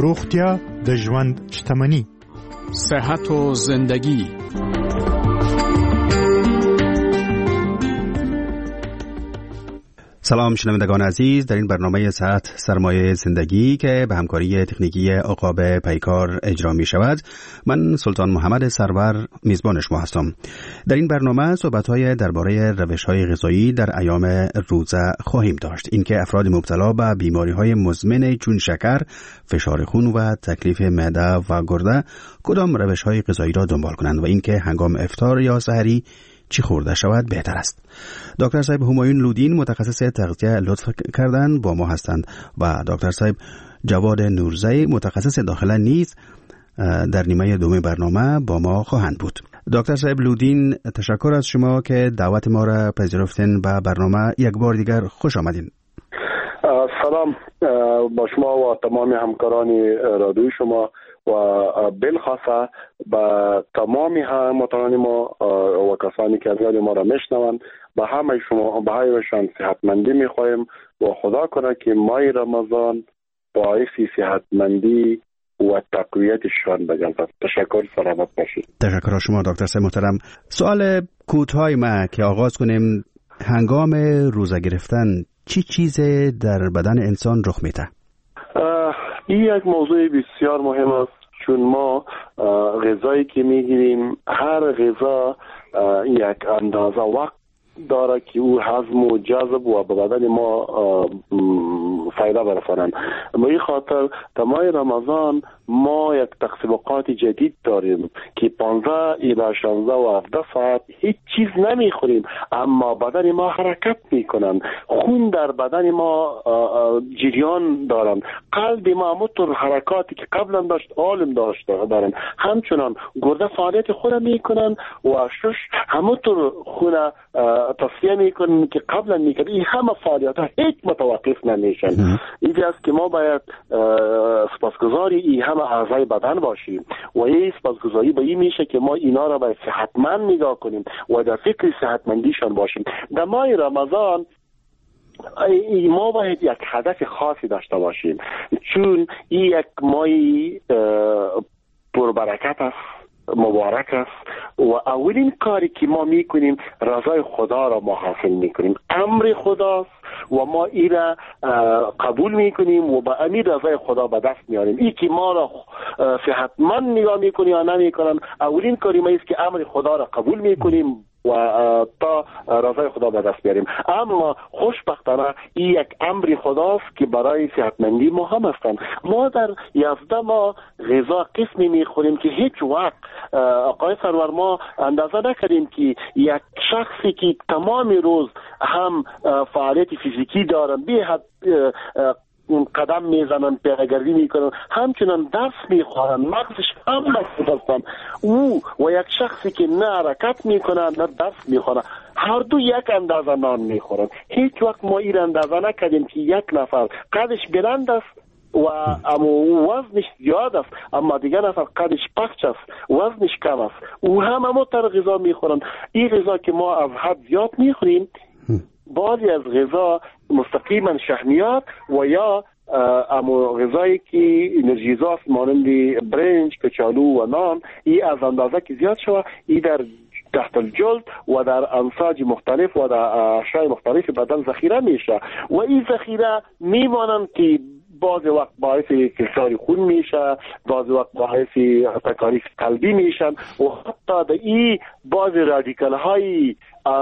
روغتیا د ژوند شتمنی. صحت و زندگی. سلام شنوندگان عزیز، در این برنامه صحت سرمایه زندگی که به همکاری تکنیکی عقاب پیکار اجرا می شود، من سلطان محمد سرور میزبان شما هستم. در این برنامه صحبت‌های درباره روش‌های غذایی در ایام روزه خواهیم داشت. اینکه افراد مبتلا به بیماری‌های مزمن چون شکر، فشار خون و تکلیف معده و گرده کدام روش‌های غذایی را دنبال کنند و اینکه هنگام افطار یا سحری چی خورده شود بهتر است. دکتر صاحب همایون لودین متخصص تغذیه لطف کردن با ما هستند و دکتر صاحب جواد نورزی متخصص داخله نیز در نیمه دوم برنامه با ما خواهند بود. دکتر صاحب لودین، تشکر از شما که دعوت ما را پذیرفتین به برنامه. یک بار دیگر خوش آمدین. سلام با شما و تمام همکاران رادیوی شما و بالخاصه با تمامی هموطنان ما و کسانی که از ما را میشنوند، به همه شما به همه‌شان صحتمندی میخواهیم و خدا کنه که ماه رمضان باعث صحتمندی و تقویتشان بگردد. تشکر، سلامت باشید. تشکر از شما دکتر صاحب محترم. سوال کوتاه ما که آغاز کنیم، هنگام روزه گرفتن چی چیز در بدن انسان رخ میده؟ این یک موضوع بسیار مهم است، چون ما غذایی که میگیریم هر غذا یک اندازه وقت داره که او هضم و جذب و به بدن ما فایده برسانند. به این خاطر در ماه رمضان ما یک تقسیمات جدید داریم که 15 الی 16 و 17 ساعت هیچ چیز نمیخوریم، اما بدن ما حرکت میکنند، خون در بدن ما جریان دارند، قلب ما همونطور حرکاتی که قبلا داشت عالم دارند، همچنان گرده فعالیت خود میکنند و شش همونطور خون تصفیه میکنند که قبلا میکرد. این همه فعالیت ها هیچ متوقف نمیشن. این است که ما باید سپاسگزاری این همه اعضای بدن باشیم و این سپاسگزاری به این میشه که ما اینا را باید صحتمند نگاه کنیم و در فکر صحتمندیشان باشیم. در ماه رمضان ما باید یک هدف خاصی داشته باشیم، چون این یک ماه پربرکت است، مبارک است و اولین کاری که ما میکنیم رضای خدا را ما حاصل میکنیم. امر خداست و ما این را قبول میکنیم و با امیر رضای خدا به دست میاریم. این که ما را صحتمند نگاه میکنیم یا نمیکنن، اولین کاری ما است که امر خدا را قبول میکنیم و تا رضای خدا به دست بیاریم. اما خوشبختانه این یک امر خداست که برای صحتمندی ما هم هستند. ما در 11 ماه غذا قسمی میخوریم که هیچ وقت آقای سرور ما اندازه نکردیم که یک شخصی که تمام روز هم فعالیت فیزیکی دارن، به حد قدم میزنن، پیاده‌گردی میکنن، همچنان درس میخوانن، مغزش هم هستن، او و یک شخصی که نه حرکت میکنن نه درس میخوانن، هر دو یک اندازه نان میخورن. هیچ وقت ما این اندازه نکردیم که یک نفر قدش بلند است و اما وزنش زیاد است، اما دیگر نفر قدش پخش است، وزنش کم است، او هم همونطور غذا میخورن. این غذا که ما از حد زیاد میخوریم، بعضی از غذا مستقیما شحمیات و یا اما غذایی که انرژیزاست مانند برنج، کچالو و نان، این از اندازه که زیاد شود، این در تحت الجلد و در انساج مختلف و در اشیاء مختلف بدن ذخیره میشه و این ذخیره میمانند که بعض وقت باعث فشار خون میشه، بعض وقت باعث تکالیف قلبی میشن و حتی در این بعض رادیکال های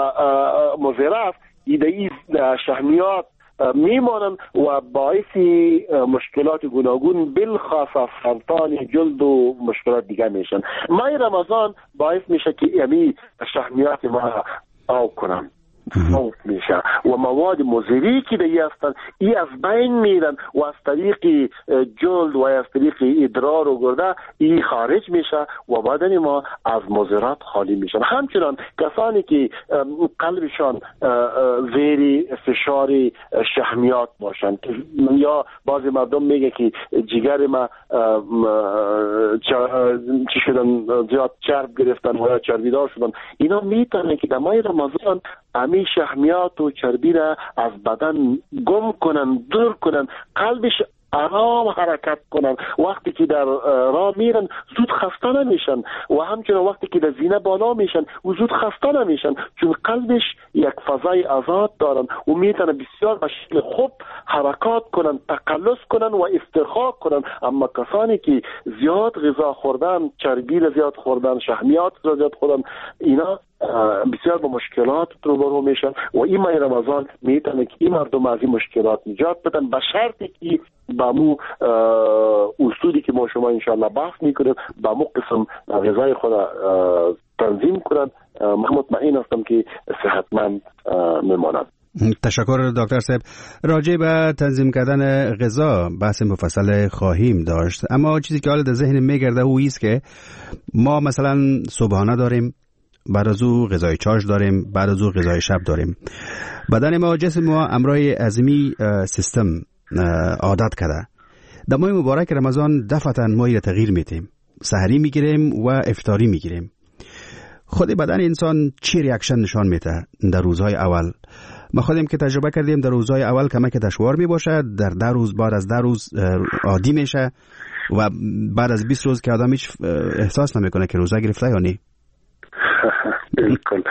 مضر این شحمیات میمانند و باعث مشکلات گوناگون بالخاصه سرطان جلد و مشکلات دیگه میشن. ماه رمضان باعث میشه که یعنی شحمیات ما آب کنن، موت میشه و مواد مضری که دیگه هستن ای از بین میرن و از طریق جلد و از طریق ادرار و گرده ای خارج میشه و بدن ما از مضرات خالی میشن. همچنان کسانی که قلبشان زیر فشار شحمیات باشن، یا بعضی مردم میگه که جگر ما چی شدن، زیاد چرب گرفتن و یا چربیدار شدن، اینا میتونه که در ماه رمضان همین شحمیات و چربی را از بدن گم کنن، دور کنن، قلبش آرام حرکت کنن، وقتی که در راه میرن زود خسته نمیشن و همچنین وقتی که در زینه بالا میشن و زود خسته نمیشن، چون قلبش یک فضای آزاد دارن و میتونن بسیار به شکل خوب حرکات کنن، تقلص کنن و استرخاء کنن. اما کسانی که زیاد غذا خوردن، چربی زیاد خوردن، شحمیات زیاد خوردن، اینا بسیار با مشکلات روبرو میشن و این ماه رمضان میتونه که این مردم از این مشکلات نجات بدن، به شرطی که با مو اصولی که ما شما انشاءالله بحث میکنیم با مو قسم غذای خود تنظیم کنن. من مطمئن هستم که صحتمند میمانند. تشکر دکتر صاحب. راجع به تنظیم کردن غذا بحث مفصل خواهیم داشت، اما چیزی که حالا در ذهن میگرده او است که ما مثلا صبحانه داریم، بعد از او غذای چاش داریم، بعد از او غذای شب داریم. بدن ما، جسم ما امرای عظیمی سیستم عادت کرده. در ماه مبارک رمضان دفعتا ما تغییر میتیم، سحری میگیریم و افطاری میگیریم. خود بدن انسان چی ریاکشن نشان میده در روزهای اول؟ ما خودیم که تجربه کردیم در روزهای اول کمک دشوار می باشد، در 10 روز بعد از 10 روز عادی میشه و بعد از 20 روز که آدم هیچ احساس نمیکنه که روزه گرفته یا نه. بالکل.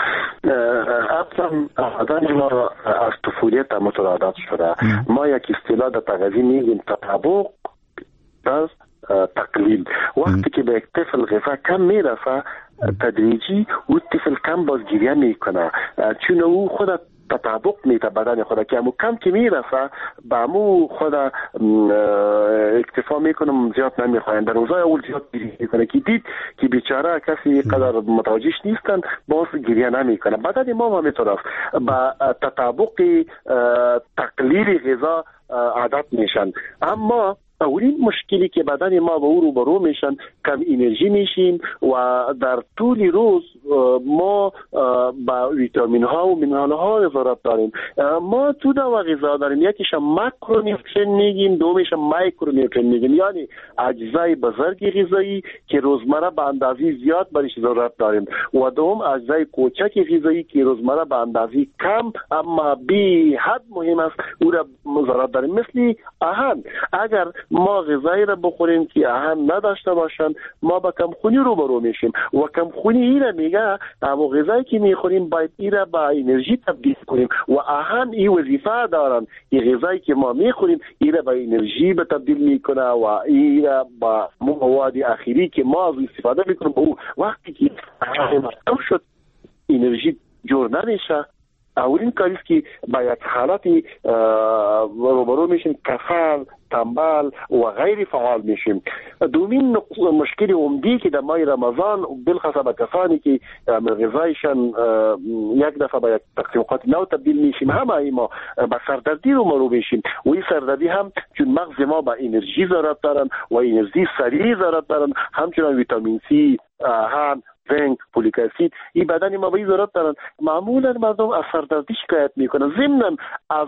اصلا آدم ما از طفولیت متعادت شده. ما یک اصطلاح در تغذیه میگیم تطابق از تقلیل. وقتی که به یک طفل غذا کم میرسه تدریجی او طفل کم بازگیری میکنه، چون او خود تطابق میده بدن خود که امو کم که میرسه به امو خود اکتفا میکنم زیاد نمیخواین. در روزای اول زیاد گریه میکنه که دید که بیچاره کسی قدر متوجهش نیستن باز گریه نمیکنه. بدن ما هم میتونه با تطابق تقلیل غذا عادت میشن. اما اولین مشکلی که بدن ما با او روبرو میشن کم انرژی میشیم و در طول روز ما با ویتامین ها و مینرال ها ضرورت داریم. ما تو نوع غذا داریم، یکیش ماکرونیوترین میگیم، دومیش مایکرونیوترین میگیم، یعنی اجزای بزرگ غذایی که روزمره به اندازه زیاد برش ضرورت داریم و دوم اجزای کوچک غذایی که روزمره به اندازه کم اما بی حد مهم است او را ضرورت داریم. مثل آهن، اگر ما غذایی را بخوریم که آهن نداشته باشن ما با کمخونی روبرو میشیم و کمخونی اینا میگه اما غذایی که میخوریم باید اینا با انرژی تبدیل کنیم و آهن این وظیفه دارن، این غذایی که ما میخوریم اینا با انرژی به تبدیل میکنه و اینا با مواد اخیری که ما از استفاده میکنیم او وقتی که کم شد انرژی جور نمیشه. اولین کاری است که با یک حالتی روبرو میشیم، کسل، تنبل و غیر فعال میشیم. دومین مشکل عمدی که در ماه رمضان بالخصوص به کسانی که غذایشان یک دفعه به یک تقسیم اوقات نو تبدیل میشیم، همه ما به سردردی روبرو میشیم و این سردردی هم چون مغز ما به انرژی ضرورت دارن و انرژی سریع ضرورت دارن، همچنان ویتامین سی، هم زنک، فولیک اسید، این بدن ما به این ضرورت دارن. معمولا مردم از سردردی شکایت میکنن، ضمن از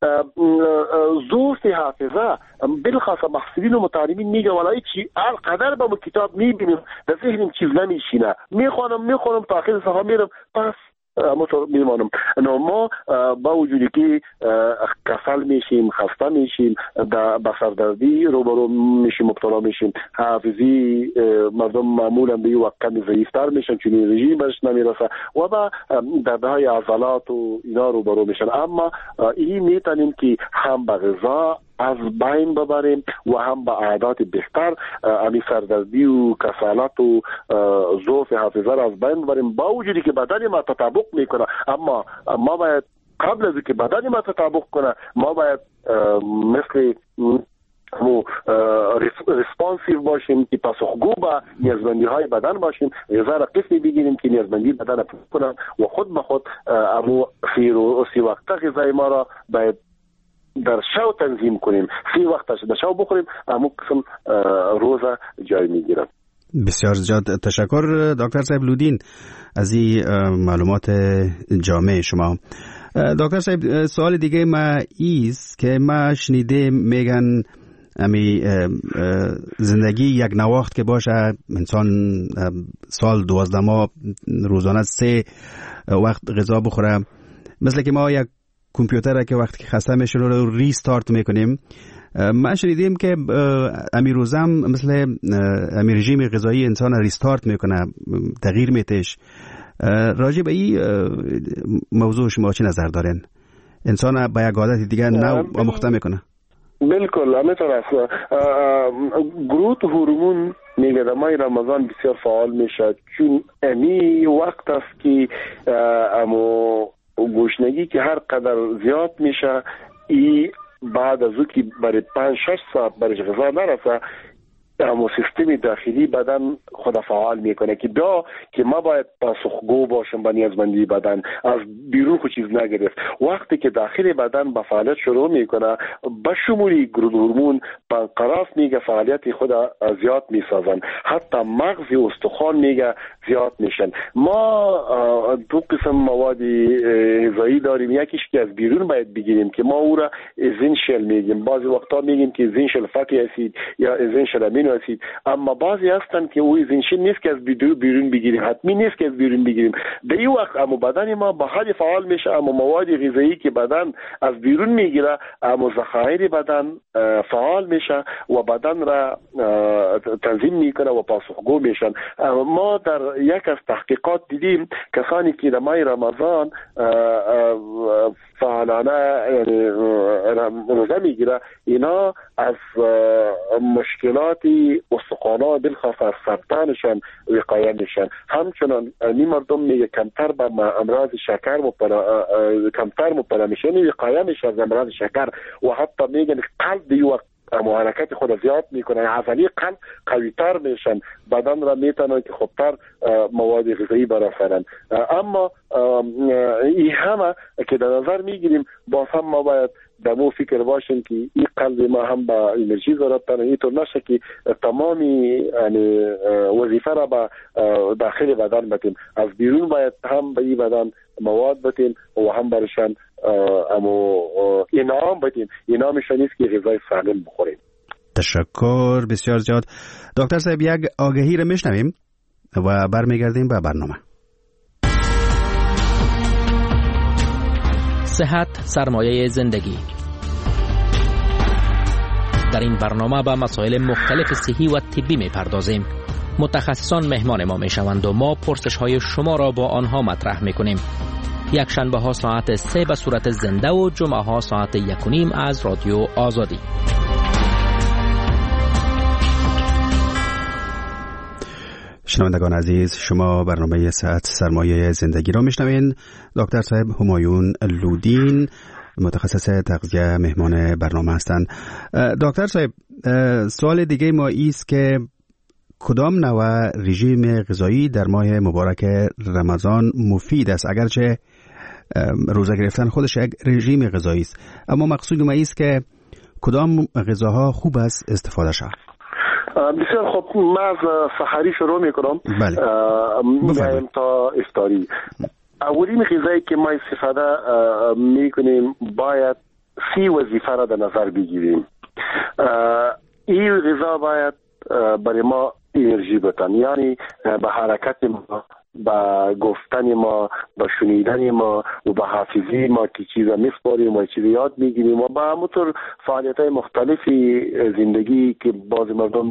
ضعف حافظه. بالخاصه محصلین و متعلمین میگن والله چی قدر با کتاب میبینیم در ذهنم چیز نمیشینه، میخونم تا آخر صفحه میرم پس میمانم. ما با وجودی که کسل میشیم، خسته میشیم، با سردردی روبرو میشیم، مبتلا میشیم، حافظی مردم معمولا به این وقت کمی ضعیفتر میشن چون انرژی برش نمیرسه و با دردهای عضلات و اینا روبرو میشن. اما این میتونیم که هم به غذا از بین ببریم و هم با عادات بهتر امی سردردی و کسالت و ضعف حافظه را از بین ببریم، با وجودی که بدن ما تطابق میکنه. اما ما باید قبل از اینکه بدن ما تطابق کنه ما باید مثل ریسپانسیو باشیم که پاسخگو به نیازمندی های بدن باشیم، غذا را قسمی بگیریم که نیازمندی بدن را پوره کنه و خود به خود سی وقته غذای ما را باید در شو تنظیم کنیم، 3 وقت در شو بخوریم، اما قسم روزه جای میگیرن. بسیار زیاد تشکر دکتر صاحب لودین از این معلومات جامع شما. دکتر صاحب سوال دیگه ما ایست که ما شنیده میگن امی زندگی یک نواخت که باشه، انسان سال 12 ماه روزانه 3 وقت غذا بخوره. مثل که ما یک کامپیوتر که وقتی خسته میشه رو ریستارت میکنیم ما شنیدیم که امیروزم مثل امیر رژیم غذایی انسان ریستارت میکنه، تغییر میتش. راجع به این موضوع شما چه نظر دارین؟ انسان با یک عادت دیگه نو آموخته میکنه. بالکل همینطور است. گروت هورمون میگه در ماه رمضان بسیار فعال میشه، چون امی وقت است که امو گوشنگی که هر قدر زیاد میشه، ای بعد از او که برای 5-6 ساعت برای غذا نرسه، همون سیستم داخلی بدن خود فعال میکنه که بیا که ما باید پاسخگو باشم به نیازمندی بدن، از بیرون خود چیز نگرفت. وقتی که داخل بدن به فعالیت شروع میکنه، به شمولی گروت هورمون پانکراس میگه فعالیت خود زیاد میسازن، حتی مغز و استخوان میگه زیاد میشن. ما دو قسم مواد غذایی داریم، یکیش که از بیرون باید بگیریم که ما او را اسنشیال میگیم، بعضی وقتا میگیم که اسنشیال فتی اسید یا اسنشیال امینو اسید، اما بعضی هستن که او اسنشیال نیست که از بیرون بگیریم، حتمی نیست که از بیرون بگیریم. در این وقت اما بدن ما به حد فعال میشه، اما مواد غذایی که بدن از بیرون میگیره، اما ذخایر بدن فعال میشه و بدن را تنظیم میکنه و پاسخگو میشن. ما در یک از تحقیقات دیدیم کسانی که در ماه رمضان فعالانه روزه میگیره، اینا از مشکلات استخوان‌ها بالخاص از سرطانشان وقایه میشن. همچنان این مردم میگه کمتر به امراض شکر مبتلا میشن، وقایه میشن از امراض شکر، و حتی میگن قلب دی وقت حرکت خود زیاد میکنن، عضله قلب قویتر میشن، بدن را میتونن که خودتر مواد غذایی برآورن. اما این همه که در نظر میگیریم، باز هم ما باید در مو فکر باشیم که این قلب ما هم با انرژی ضرورت داره، اینطور نشه که تمامی وظیفه را به داخل بدن بتیم، از بیرون باید هم به این بدن مواد بتیم و هم برشان انعام بتیم. انعامش نیست که غذای سالم بخوریم. تشکر بسیار زیاد. دکتر صاحب، یک آگهی را میشنویم و برمیگردیم به برنامه. صحت سرمایه زندگی. در این برنامه به مسائل مختلف صحی و طبی میپردازیم. متخصصان مهمان ما میشوند و ما پرسش های شما را با آنها مطرح میکنیم. یک شنبه ها ساعت 3 به صورت زنده و جمعه ها ساعت 1:30 از رادیو آزادی. شنوندگان عزیز، شما برنامه صحت سرمایه زندگی را میشنوین. دکتر صاحب همایون لودین، متخصص تغذیه، مهمان برنامه هستند. دکتر صاحب، سوال دیگه ما ایست که کدام نوع رژیم غذایی در ماه مبارک رمضان مفید است؟ اگرچه روزه گرفتن خودش یک رژیم غذایی است، اما مقصود ما ایست که کدام غذاها خوب است استفاده شود. بسیار خوب، من از سحری شروع میکنم. میایم تا افطاری. اولین غذایی که ما استفاده میکنیم باید 3 وظیفه را در نظر بگیریم. این غذا باید برای ما انرژی بتن، یعنی به حرکت ما، با گفتن ما، با شنیدن ما و با حافظه ما که چیزا میسپاریم و چیزا یاد میگیریم و با همونطور فعالیت‌های مختلفی زندگی که بعضی مردم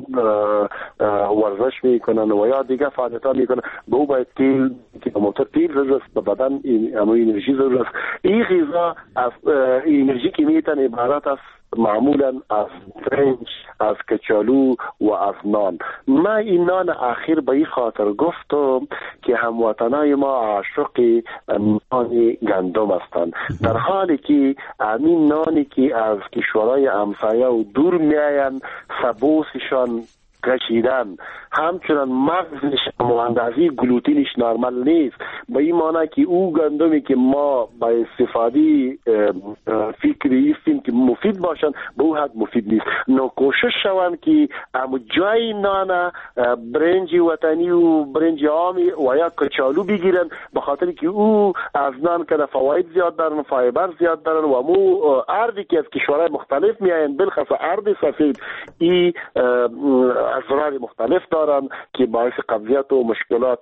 ورزش میکنن و یا دیگه فعالیت‌ها میکنن، به او باید تیل که همونطور تیل ضرورت است، به بدن انرژی ضرورت است. این غذا از انرژی که میتن عبارت است معمولا از برنج، از کچالو و از نان. من این نان اخیر به این خاطر گفتم که هموطنای ما عاشق نان گندم هستند، در حالی که همین نانی که از کشورهای همسایه و دور میاین سبوسشان کشیدن، همچنان مغزش و اندازه گلوتینش نرمال نیست، به این معنی که او گندمی که ما با استفاده فکری استیم که مفید باشن، به او حد مفید نیست. نو کوشش شوند که جای نان برنج وطنی و برنج عامی و یا کچالو بگیرن، به خاطر که او از نان که فواید زیاد دارن، فایبر زیاد دارن و مو اردی که از کشورهای مختلف میاین، بالخصوص ارد سفید، ای اضرار مختلف دارن که باعث قبضیت و مشکلات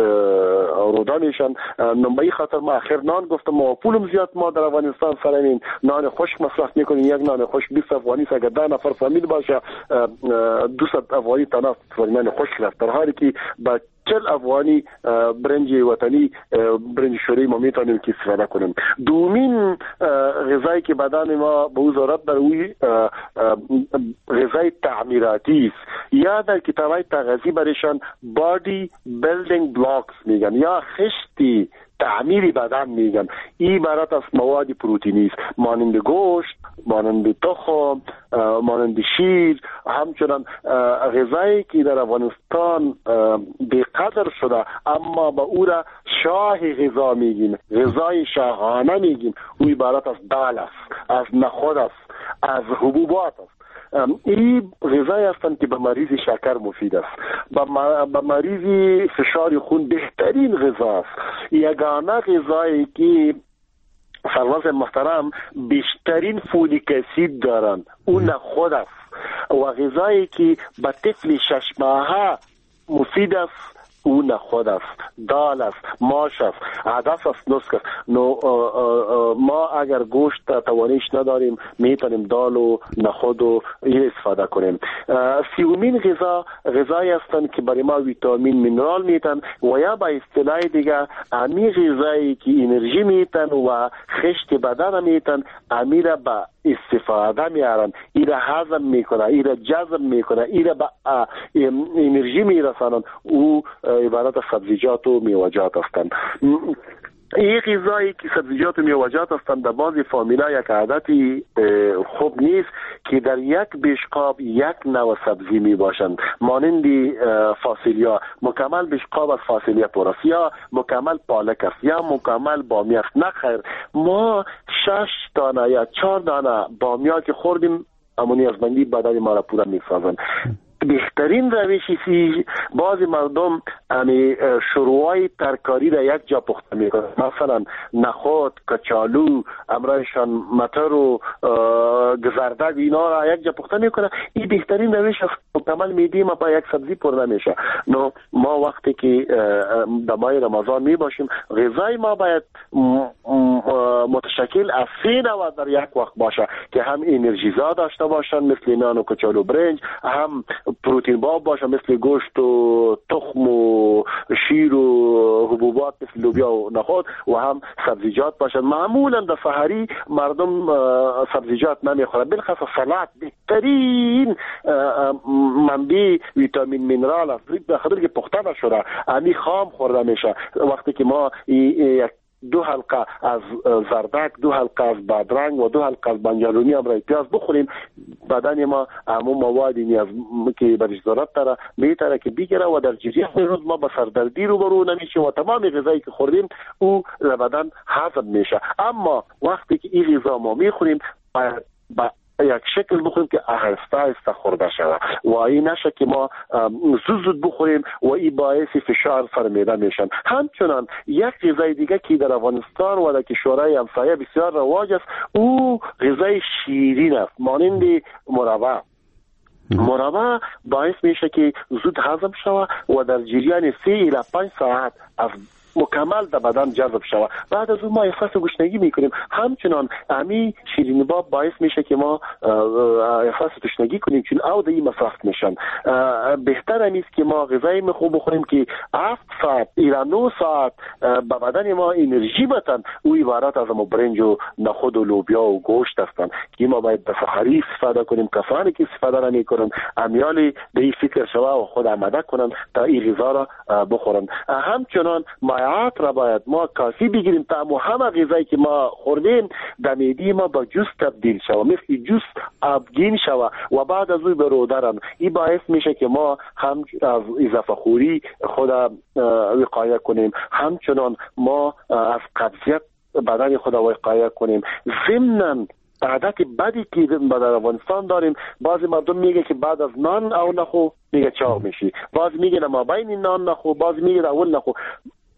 روده میشن. نمبایی خاطر ما آخر نان گفتم و پولم زیاد ما در افغانستان سرمین نان خشک مصرف میکنیم. یک نان خشک 20 افغانی است، اگر 10 نفر فامیل باشه 200 افغانی تنها نان خشک است، در حالی که با 40 افغانی برنج وطنی، برنج شوری ما میتونیم که استفاده کنیم. دومین غذایی که بدن ما به او ضرورت داره اوی غذای تعمیراتی است، یا در کتابای تغذیه برشان بادی بیلدینگ بلاکس میگن یا خشتی تعمیری بدن میگن. این عبارت از مواد پروتئینی است، مانند گوشت، مانند تخم، مانند شیر. همچنان غذایی که در افغانستان بقدر شده اما با او را شاه غذا میگیم، غذای شاهانه میگیم، او عبارت از دال است، از نخود است، از حبوبات است. این غذایی هستند که به مریض شکر مفید است، به مریض فشار خون بهترین غذا است. یگانه غذایی که سرورز محترم بیشترین فولیک اسید دارند اون نخود است، و غذایی که به طفل 6 ماهه مفید است او نخود است، دال است، ماش است، عدس است، نسک است. ما اگر گوشت توانش نداریم میتونیم دال و نخود و این استفاده کنیم. سیومین غذایی هستند که برای ما ویتامین مینرال میتن و یا با اصطلاح دیگه امی غذایی که انرژی میتن و خشت بدن میتن، امی را با استفاده میارن، این را هضم میکنه، این را جذب میکنه، این را به انرژی میرسانن. او عبارت از سبزیجات و میوه‌جات هستند. این غذایی که سبزیجات و میوه‌جات هستند در بعضی فامیلا یک عادتی خوب نیست که در یک بشقاب یک نوع سبزی می باشند، مانند فاصولیا. مکمل بشقاب از فاصولیا پر است، یا مکمل پالک است، یا مکمل بامیه است. نه خیر، ما 6 دانه یا 4 دانه بامیه که خوردیم امونی از بندی بدن ما را پورا می‌سازند. بهترین روشی بعضی مردم شروعای ترکاری را یک جا پخته میکنن، مثلا نخود، کچالو، امرایشان متر و گزردگ اینا را یک جا پخته میکنن. این بهترین روش است. مکمل میدی ما با یک سبزی پر نمیشه. ما وقتی که در ماه رمضان می باشیم غذای ما باید متشکل از 3 نوع در یک وقت باشه که هم انرژیزا داشته باشن مثل نان و کچالو برنج، هم پروتئین باب باشه مثل گوشت و تخم و شیر و حبوبات مثل لوبیا و نخود، و هم سبزیجات باشن. معمولا در سحری مردم سبزیجات نمیخورن، بالخصوص سلات بهترین منبع ویتامین مینرال است. بخاطر که پخته نشده امی خام خورده میشه. وقتی که ما یک 2 حلقه از زردک، 2 حلقه از بادرنگ و 2 حلقه از بنجلونی امرای پیاز بخوریم، بدن ما همون موادی نیاز که برش ضرورت داره میتونه که بگیره و در جریان روز ما به سردردی روبرو نمیشیم و تمام غذایی که خوردیم او در بدن هضم میشه. اما وقتی که این غذا ما میخوریم با یک شکل بخوریم که آهسته آهسته خورده شود و این نشه که ما زود بخوریم و این باعث فشار سر معده میشن. همچنان یک غذای دیگه که در افغانستان و در کشورهای همسایه بسیار رواج است او غذای شیرین است، مانند مربا. مربا باعث میشه که زود هضم شود و در جریان 3 الی 5 ساعت از مکمل در بدن جذب شود. بعد از اون ما احساس گشنگی میکنیم. همچنان امی شیرینی باب باعث میشه که ما احساس تشنگی کنیم چون او در این مصرف میشن. بهتر است که ما غذای خوب بخوریم که 7 ساعت یا 9 ساعت به بدن ما انرژی بتن. او عبارت از برنج و نخود و لوبیا و گوشت هستند که ما باید به سحری استفاده کنیم. کسانی که استفاده نمیکنن امیالی به این فکر شوا و خود آماده کنن تا این غذا را بخورن. همچنان مایعات را باید ما کافی بگیریم تا همه غذایی که ما خوردیم در معده ما با جوس تبدیل شود، مثل جوس آبگین شود و بعد از اون به رودرن. این باعث میشه که ما هم از اضافه خوری خود وقایه کنیم، همچنان ما از قبضیت بدن خود وقایه کنیم. ضمناً عادت بدی که در افغانستان داریم، بعضی مردم میگه که بعد از نان او نخو میگه چاق میشی، بعضی میگه ما بین نان نخو، بعضی میگه اول نخو.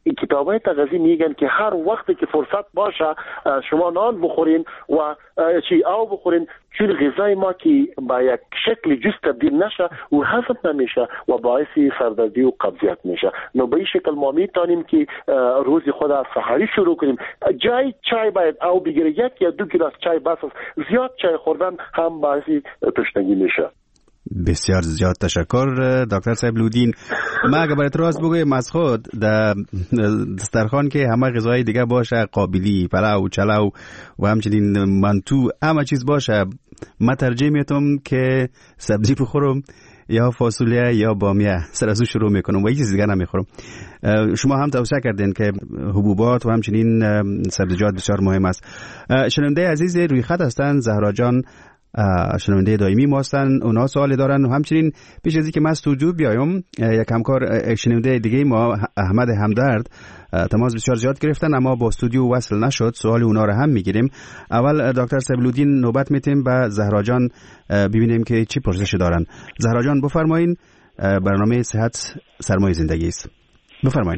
کتابای تغذیه میگن که هر وقتی که فرصت باشه شما نان بخورین و چی آب بخورین، چون غذای ما که با یک شکل جز تبدیل نشه و هضم نمیشه و باعث سردردی و قبضیت میشه. نو به این شکل ما میتونیم که روز خود از سحری شروع کنیم. جای چای باید او بگیره، 1 یا 2 گلاس چای بس است. زیاد چای خوردن هم باعث تشنگی میشه. بسیار زیاد تشکر دکتر صاحب لودین. ما اگه باید راست بگویم از خود در دسترخوان که همه غذای دیگه باشه، قابلی، پلاو، چلاو و همچنین منتو، همه چیز باشه، ما ترجیح میتونم که سبزی بخورم یا فاصولیه یا بامیه، سر از اون شروع میکنم و هیچ چیز دیگه نمیخورم. شما هم توصیه کردین که حبوبات و همچنین سبزیجات بسیار مهم است. شنونده عزیز روی خط هستن، زهرا جان شنونده دائمی ما هستن، اونا سوال دارن و همچنین پیش از اینکه من استودیو بیایم یک همکار شنونده دیگه ما احمد همدرد تماس بسیار زیاد گرفتن اما با استودیو وصل نشد. سوال اونا رو هم میگیریم. اول دکتر سبلودین نوبت میتیم به زهرا جان ببینیم که چی پرسش دارن. زهرا جان بفرمایین، برنامه صحت سرمایه زندگی است. بفرمایین.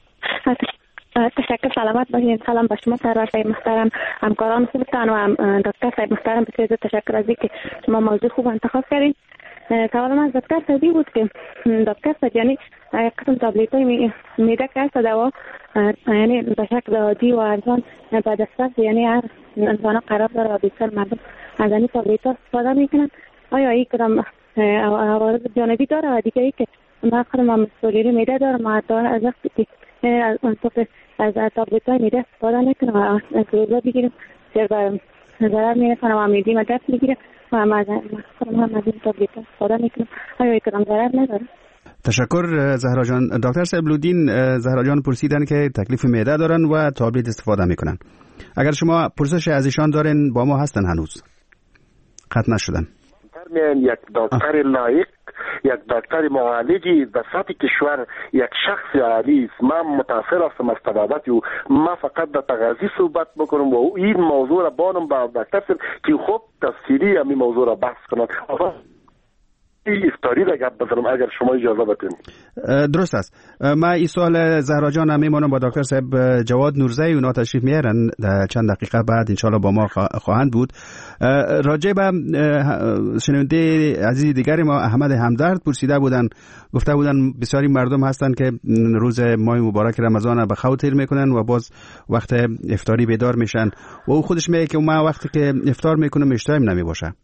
تشکر، سلامت باشین. سلام به شما سرور صاحب محترم، همکاران خوبتان و دکتر صاحب محترم. بسیار تشکر از اینکه شما موضوع خوب انتخاب کردین. سوال من از دکتر صاحبی بود که دکتر صاحب یعنی یک قسم تابلت های میده که هست دوا، یعنی به شکل عادی و ارزان به دسترس یعنی هر انسان قرار داره و بیشتر مردم از این تابلت ها استفاده میکنن. آیا این کدام عوارض جانبی داره و دیگه ای که ما خودم مسئولیت میده دارم از وقتی که از تابلت های میده استفاده نکنم و انفلوزا بگیرم ضرر میرسانم و میدیم و دست میگیرم و هم از این تابلت ها استفاده میکنم. آیا کدام ضرر نداره؟ تشکر زهرا جان. دکتر سبلودین، زهرا جان پرسیدن که تکلیف معده دارن و تابلت استفاده میکنن. اگر شما پرسش از ایشان دارین با ما هستن، هنوز قطع نشدن. یک دکتر لایق، یک دکتر معالجی در سطح کشور یک شخص عالی است. من متاثر هستم از طبابت او. من فقط در تغذیه صحبت بکنم و این موضوع را بانم با دکتر که خوب تفصیلی همین موضوع را بحث کنم. افطاری را گپ بزنم اگر شما اجازه بدین. درست است. ما این سوال زهرا جان هم میمونم با دکتر صاحب جواد نورزی، اونا تشریف میارن در چند دقیقه بعد انشالله با ما خواهند بود. راجع به شنونده عزیز دیگری ما احمد همدرد پرسیده بودن، گفته بودن بسیاری مردم هستن که روز ماه مبارک رمضان به خاطر میکنن و باز وقت افطاری بیدار میشن و او خودش میگه که ما وقتی که افطار میکنم اشتهایم نمیباشه.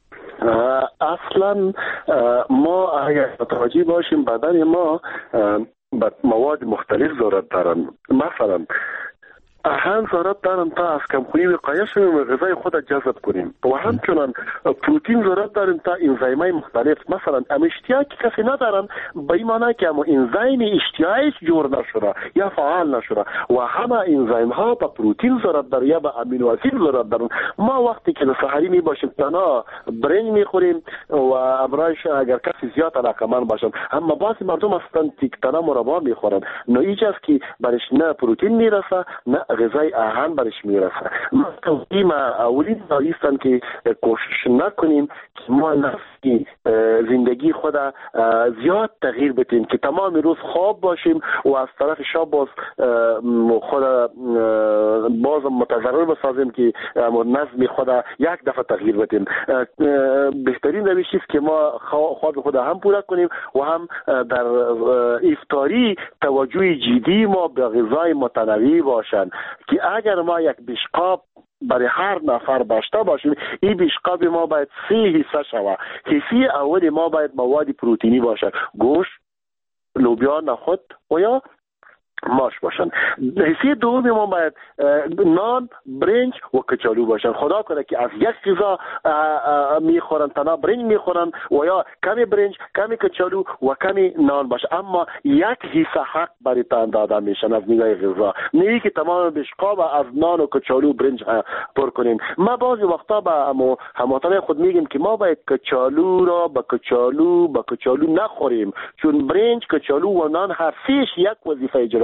اصلا ما اگر متوجه باشیم بدن ما مواد مختلف ضرورت دارن. مثلا اهم ضرورت دارن تا از کمخونی وقایه شویم و غذای خود جذب کنیم و همچنان پروتئین ضرورت داریم تا انزایم‌های مختلف. مثلا اشتیاقی کسی ندارن به این معنی که انزایم اشتیاقش جور نشده یا فعال نشده و همه انزایم ها به پروتئین ضرورت دارن یا به امینو اسید ضرورت دارن. ما وقتی که سحری می باشیم تنها برنج میخوریم و ابرایش اگر کسی زیاد علاقه‌مند باشن، اما بعضی مردم هستن که تنها مربا میخورن. نه ایجاست که برش نه پروتئین میرسه نه غذای اهم برش میرسه. ما اولین دایستان که کوشش نکنیم که ما نفسی زندگی خود زیاد تغییر بدیم که تمام روز خواب باشیم و از طرف شب باز خود باز متضرر بسازیم که نظم خود یک دفعه تغییر بدیم. بهترین روش است که ما خواب خود هم پورا کنیم و هم در افطاری توجه جدی ما به غذای متنوع باشند که اگر ما یک بشقاب برای هر نفر داشته باشیم، این بشقاب ما باید 3 حصه شود. حصه اول ما باید مواد پروتئینی باشه، گوشت، لوبیا، نخود و یا ماش باشن. حصه دوم ما باید نان، برنج و کچالو باشن. خدا کنه که از یک غذا میخورن، تنها برنج میخورن و یا کمی برنج، کمی کچالو و کمی نان باشه، اما یک حصه حق برای تان داده میشن از نگاه غذا، نه که تمام بشقاب از نان و کچالو و برنج پر کنیم. ما بعضی وقتا با هموطنان خود میگیم که ما باید کچالو را با کچالو نخوریم، چون برنج، کچالو و نان هر سهش یک وظیفه اجرا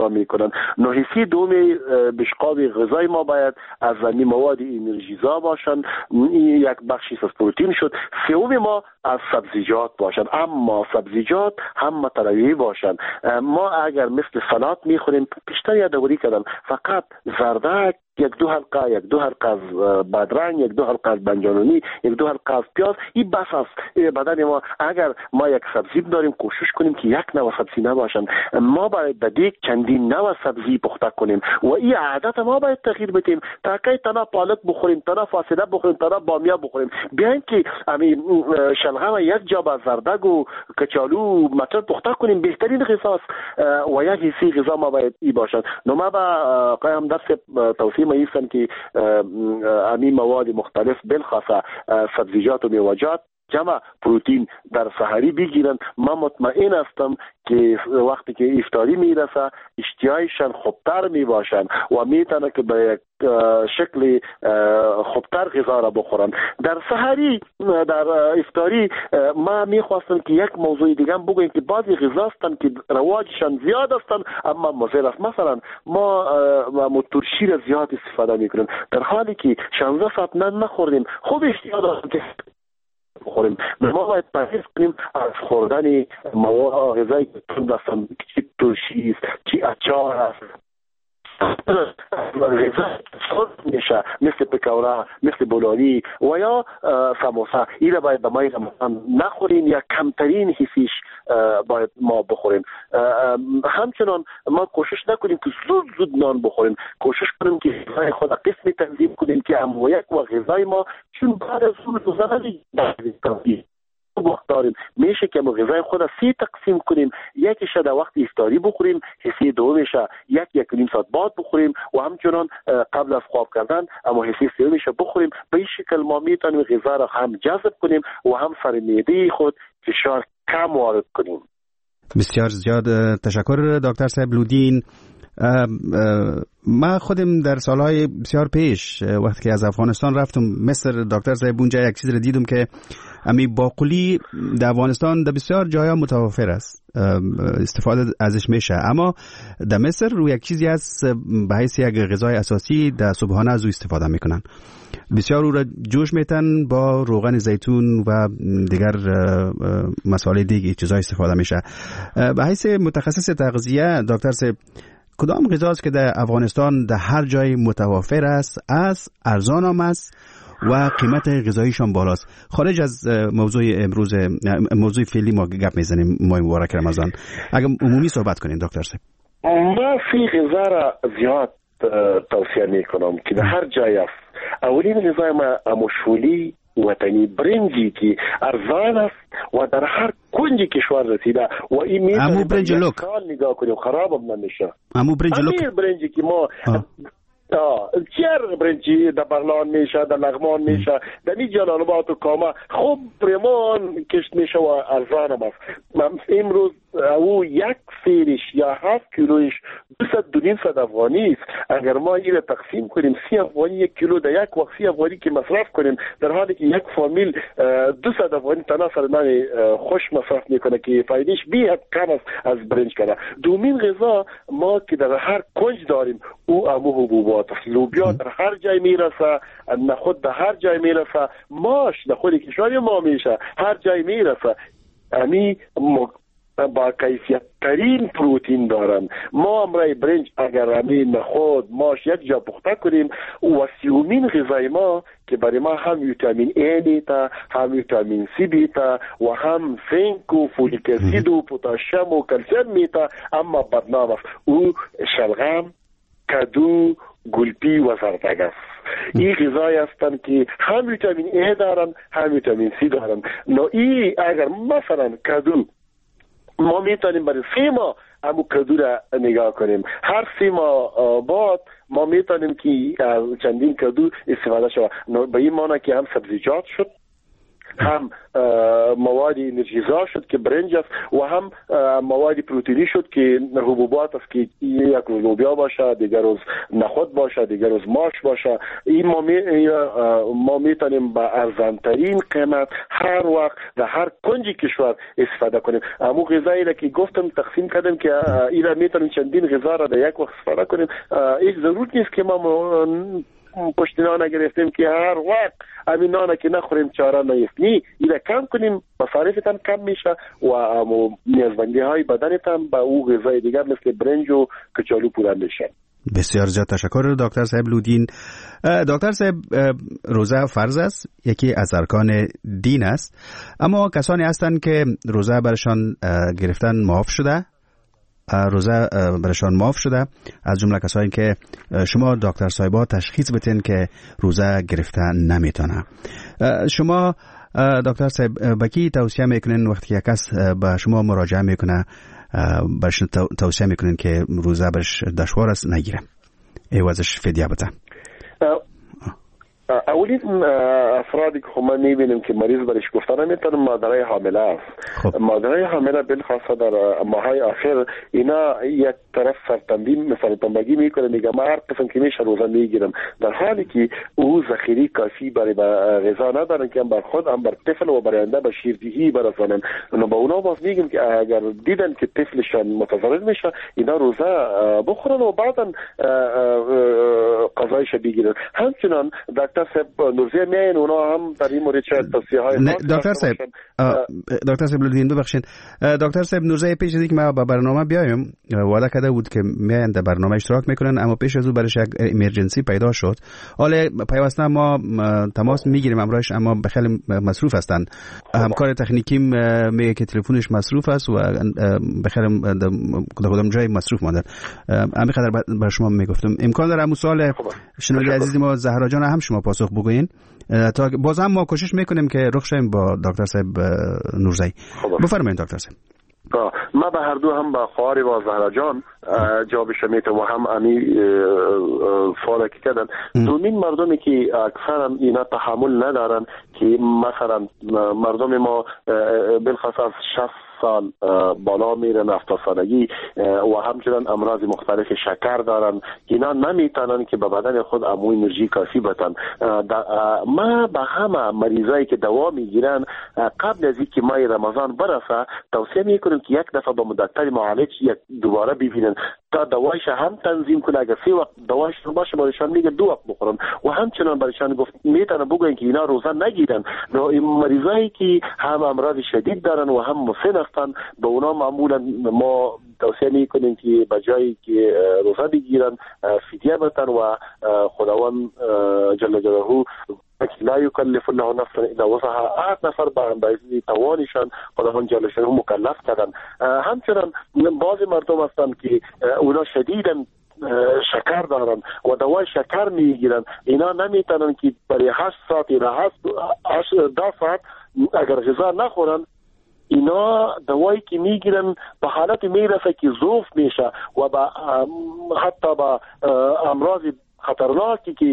میکنن. حسی دوم بشقاب غذای ما باید از مواد انرژیزا باشن، یک بخشی از پروتئین شد. سوم ما از سبزیجات باشن، اما سبزیجات هم تنوعی باشن. ما اگر مثل سالاد میخوریم، بیشتر یادآوری کردم فقط زردک، یک دو حلقه از بادرنگ، یک دو حلقه از بنجانونی، یک دو حلقه از پیاز، این بس است بدن ما. اگر ما یک سبزی داریم کوشش کنیم که یک نوع سبزی نباشن. ما باید در دیگ چندین نوع سبزی پخته کنیم و این عادت ما باید تغییر بدیم. تا که تنها پالک بخوریم، تنها فاصله بخوریم، تنها بامیه بخوریم، بیاین که شلغم یک جا با زردک و کچالو مطلب پخته کنیم، بهترین غذاست و یک حسی غذا ما باید ای باشن. نو ما با قایم دست توصیه ما ایستن که امی مواد مختلف بالخاصه سبزیجات و میوه‌جات جمع پروتئین در سحری بگیرن. من مطمئن هستم که وقتی که افطاری میرسه اشتیایشان خوبتر میباشن و میتونه که به یک شکل خوبتر غذا را بخورن. در سحری در افطاری ما میخواستم که یک موضوع دیگه هم بگویم که بعضی غذا هستن که رواجشان زیاد هستن اما مضر است. مثلا ما ترشی را زیاد استفاده میکنیم در حالی که 16 ساعت نخوردیم، خوب اشتیا داریم که بخوریم. ما باید پرهیز کنیم از خوردن مواد غذایی که تند هستن، چی ترشی است، چی اچار است، غذا میشه مثل پکوره، مثل بولانی و یا سموسه. این را باید به ما نخوریم یا کمترین حسیش باید ما بخوریم. همچنان ما کوشش نکنیم که زود نان بخوریم، کوشش کنیم که غذای خود قسمی تنظیم کنیم که هم و یک و غذای ما چون بعد از اون روزانه داریم میشه که ما غذای خود 3 تقسیم کنیم. یکیش در وقت افطاری بخوریم، حصه دومش یک نیم ساعت بعد بخوریم و همچنان قبل از خواب کردن اما حصه سومش بخوریم. به این شکل ما میتونیم غذا را هم جذب کنیم و هم سر معده خود فشار کم وارد کنیم. بسیار زیاد تشکر دکتر صاحب لودین. ما خودم در سالهای بسیار پیش وقتی که از افغانستان رفتم مصر، دکتر صاحب اونجا یک چیز رو دیدم که امی باقولی در افغانستان در بسیار جاها متوفر است، استفاده ازش میشه، اما در مصر روی یک چیزی هست به حیث یک غذای اساسی در صبحانه از او استفاده میکنن. بسیار او را جوش میتن با روغن زیتون و دیگر مسائل دیگه چیزای استفاده میشه. به حیث متخصص تغذیه دکتر صاحب کدام غذاست که در افغانستان در هر جای متوفر است، ارزان هم است و قیمت غذاییشان بالاست؟ خارج از موضوع فعلی ما گپ میزنیم ماه مبارک رمضان، اگر عمومی صحبت کنین دکتر صاحب. ما فی غذا را زیاد توصیه میکنم که در هر جای است. اولین غذای ما مشفولی وطنی برنجی که ارزان است و در هر کنج کشور رسیده و این میتونه برنج لوک نگاه کنیم خراب هم نمیشه. برنجی که ما چیر برنجی در بغلان میشه، در لغمان میشه، در این جلال آباد و کامه خوب پریمان کشت میشه و ارزان هم است. امروز او یک سیرش یا 7 کیلویش 200 افغانی است. اگر ما این را تقسیم کنیم 30 افغانی 1 کیلو در یک وقت 30 افغانی که مصرف کنیم، در حالی که یک فامیل 200 افغانی تنها سر نان خوش مصرف میکنه که فایدهش بیاد کم است از برنج کنه. دومین غذا ما که در هر کنج داریم او امو حبوبات است. لوبیا در هر جای میرسه، نخود در هر جای میرسه، ماش در خود کشور ما میشه، هر جای میرسه. امی با کیفیت ترین پروتئین دارن. ما امرای برنج اگر همین نخود ماش یک جا پخته کنیم و سیومین غذای ما که برای ما هم ویتامین ای میتا، هم ویتامین سی بیتا و هم زنک و فولیک اسید و پتاسیم و کلسیم میتا، اما بدنام است. او شلغم، کدو، گلپی و زردک است. این غذای هستند که هم ویتامین ای دارن هم ویتامین سی دارن. نو ای اگر مثلا کدو ما میتونیم برای 3 ماه همون کدو را نگاه کنیم، هر 3 ماه بعد ما میتونیم که از چندین کدو استفاده شود. به این معنی که هم سبزیجات شد، هم مواد انرژیزا شد که برنج است و هم مواد پروتئینی شد که حبوبات است که یک روز لوبیا باشه، دیگر روز نخود باشه، دیگر روز ماش باشه. این ما میتونیم با ارزانترین قیمت هر وقت در هر کنج کشور استفاده کنیم. امو غذایی را که گفتم تقسیم کردم که اینا میتونیم چندین غذا را در یک وقت استفاده کنیم. هیچ ضرورت نیست که ما پشت نان گرفتیم که هر وقت همین نان که نخوریم چاره نیست. نی اینا کم کنیم، مصارفتان کم میشه و نیازمندی های بدنتان با او غذای دیگر مثل برنج و کچالو پوره میشه. بسیار زیاد تشکر دکتر صاحب لودین. دکتر صاحب، روزه فرض است، یکی از ارکان دین است، اما کسانی هستند که روزه برشان گرفتن معاف شده، از جمله کسانی که شما دکتر صاحبا تشخیص بدین که روزه گرفتن نمیتونه. شما دکتر صاحب با کی توصیه میکنین وقتی یک کس به شما مراجعه میکنه برش توصیه میکنین که روزه برش دشوار است نگیره، عوضش فدیه بده؟ اولین افرادی که ما میبینیم که مریض برش گفتن نمیتونه مادرای حامله است. مادرای حامله بالخاصه در ماهای آخر اینا یک طرف سرتنبگی میکنه، میگه ما هر قسم که میشه روزه میگیرم، در حالی که او ذخیره کافی برای غذا ندارن که هم بر خود هم بر طفل و برای آینده به شیردهی برسانن. با اونا باز میگیم که اگر دیدن که طفلشان متضرر میشه اینا روزه بخورن و بعدا قضایش بگیرن. همچنان دکتر صاحب نورزی میاین اونا هم در این مورد شاید توصیه های دکتر صاحب لودین ببخشید. دکتر صاحب نورزی پیش از اینکه ما با برنامه بیایم وعده کرده بود که میاین در برنامه اشتراک میکنن، اما پیش از او برش یک امرجنسی پیدا شد. حالا پیوسته ما تماس میگیریم امروز، اما به خیلی مصروف هستن. همکار تکنیکی میگه که تلفنش مصروف است و به خیلی کدام جای مصروف ماندن. همین قدر برای شما میگفتم امکان داره همون سوال شنونده عزیز ما زهرا جان هم شما پاسخ بگوین تا باز هم ما کوشش میکنیم که رخ شیم با دکتر صاحب نورزی. بفرمایید دکتر صاحب. ما به هر دو هم با خواهر و زهرا جان جواب شمیتم و هم امی سوالا که کردن. دومین مردمی که اکثرا اینا تحمل ندارن که مثلا مردم ما بالخصوص از 60 سال بالا میرن، 70 سالگی و همچنان امراض مختلف شکر دارن، اینا نمیتونن که به بدن خود امو انرژی کافی بدن. ما به همه مریضایی که دوا میگیرن قبل از اینکه ماه رمضان برسه توصیه میکنیم که یک دفعه با دکتر معالج دوباره ببینن تا دوایش هم تنظیم کنه. اگر 3 وقت دوایش باشه برایشان میگه 2 وقت بخورن و همچنان برایشان گفت میتونه بگن که اینا روزه نگیرن. این مریضایی که هم امراض شدید دارن و هم مسن هستن به اونا معمولا ما توصیه میکنیم که به جایی که روزه بگیرن فدیه بدن و خداوند جل جلاله لا یکلف الله نفسا الا وسعها، هر نفر به اندازه توانشان خداوند جل جلاله مکلف کردن. همچنان بعضی مردم هستن که اونا شدیداً شکر دارن و دوای شکر میگیرن، اینا نمیتونن که برای 8 ساعت یا 10 ساعت اگر غذا نخورن اینا دوایی که میگیرن به حالت میرسه که ضعف میشه و حتی با امراض خطرناکی که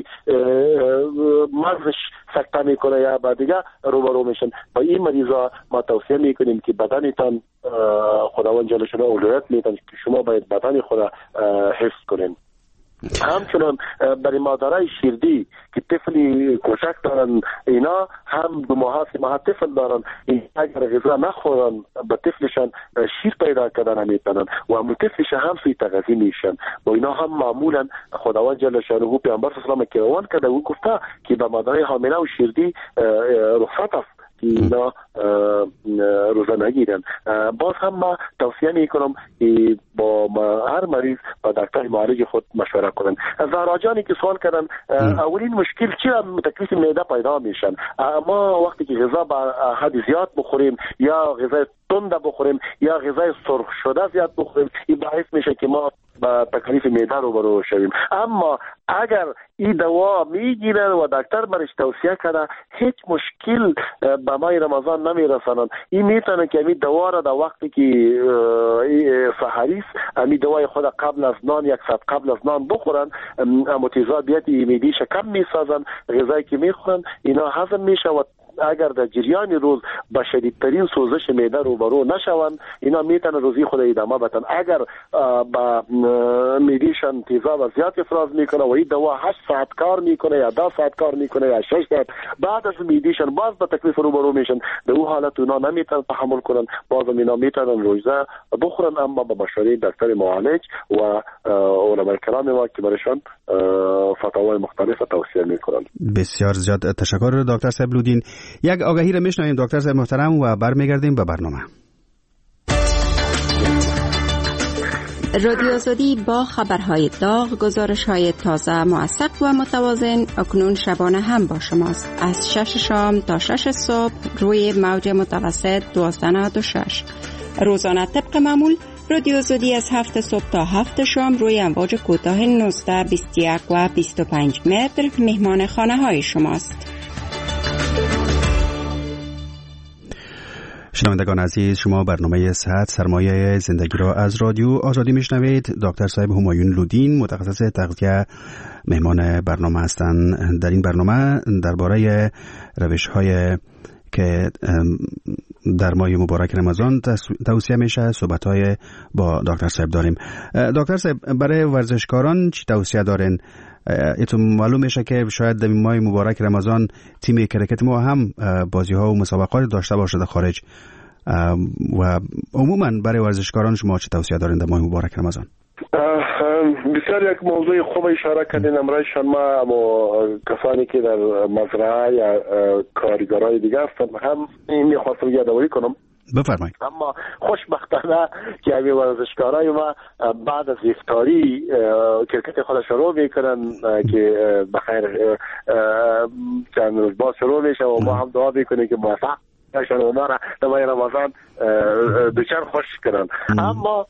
مغزش سکته میکنه یا با دیگه روبرو میشن. با این مریضا ما توصیه میکنیم که بدنتان خداوند جل جلاله اولویت میدن که شما باید بدن خود حفظ کنین. همچنان برای مادرای شیردی که طفلی کوچک دارن اینا هم 2 ماه 3 ماه طفل دارن، اگر غذا نخورن به طفلشان شیر پیدا کردن نمیتونن و هم طفلش هم سوی تغذیه میشن. با اینا هم معمولا خداوند جل جلاله پیامبر صلی الله علیه و آله روان کرده و گفته که به مادرای حامله و شیردی رخصت است که اینا روزه نگیرن. باز هم ما توصیه میکنم که با هر مریض با دکتر معالج خود مشوره کنن. زهرا جانی که سوال کردن اولین مشکل چیه؟ تکلیف معده پیدا میشن. ما وقتی که غذا با حد زیاد بخوریم یا غذای تند بخوریم یا غذای سرخ شده زیاد بخوریم این باعث میشه که ما با تکلیف معده روبرو شویم. اما اگر این دوا میگیرن و دکتر برش توصیه کرده هیچ مشکل به ماه رمضان نمیرسانن. این میتونه که این دوا را در وقتی که سحری است این دوای خود قبل از نان 1 ساعت قبل از نان بخورن، اما تیزابیت معده‌اش کم میسازن، غذایی که میخورن اینا هضم میشه و اگر در جریان روز با شدیدترین سوزش معده روبرو نشوند، اینا میتونن روزی خود ادامه بدن. اگر با میدیشن تیزاب و زیاد افراز میکنه و این دوا 8 ساعت کار میکنه یا 10 ساعت کار میکنه یا 6 ساعت، بعد از میدیشن باز به تکلیف روبرو میشن، در اون حالت اونا نمیتونن تحمل کنن، باز اینا میتونن روزه بخورن، اما با مشوره دکتر معالج و علمای کرام ما که برشان فتاوای مختلف توصیه میکنن. بسیار زیاد تشکر دکتر صاحب لودین. یک آگهی را میشنویم دکتر صاحب محترم و برمیگردیم به برنامه. رادیو آزادی با خبرهای داغ، گزارش‌های تازه، موثق و متوازن اکنون شبانه هم با شماست. از 6 شام تا 6 صبح روی موج متوسط 1296. روزانه طبق معمول رادیو آزادی از 7 صبح تا 7 شام روی امواج کوتاه 19، 21 و 25 متر مهمان خانه‌های شماست. شنوندگان عزیز، شما برنامه صحت سرمایه زندگی را از رادیو آزادی میشنوید. دکتر صاحب همایون لودین متخصص تغذیه مهمان برنامه هستند. در این برنامه درباره روش‌های که در ماه مبارک رمضان توصیه میشه صحبت‌های با دکتر صاحب داریم. دکتر صاحب، برای ورزشکاران چی توصیه دارین؟ ایتون معلوم میشه که شاید در ماه مبارک رمضان تیم کرکت ما هم بازی‌ها و مسابقات داشته باشه در خارج، و عموما برای ورزشکاران شما چه توصیه دارین در ماه مبارک رمضان؟ بسیار یک موضوع خوب اشاره کردین. امروزشان ما کسانی که در مزرعه یا کارگرای دیگه هستن هم این میخواستم یادآوری کنم. بفرمایید. اما خوشبختانه که همین ورزشکارای ما بعد از افطاری کرکت خودش رو میکنن که بخیر چند روز بعد شروع میشه و ما هم دعا میکنیم که موفق باشن اونا را در ماه رمضان دوچار خوش کنن. اما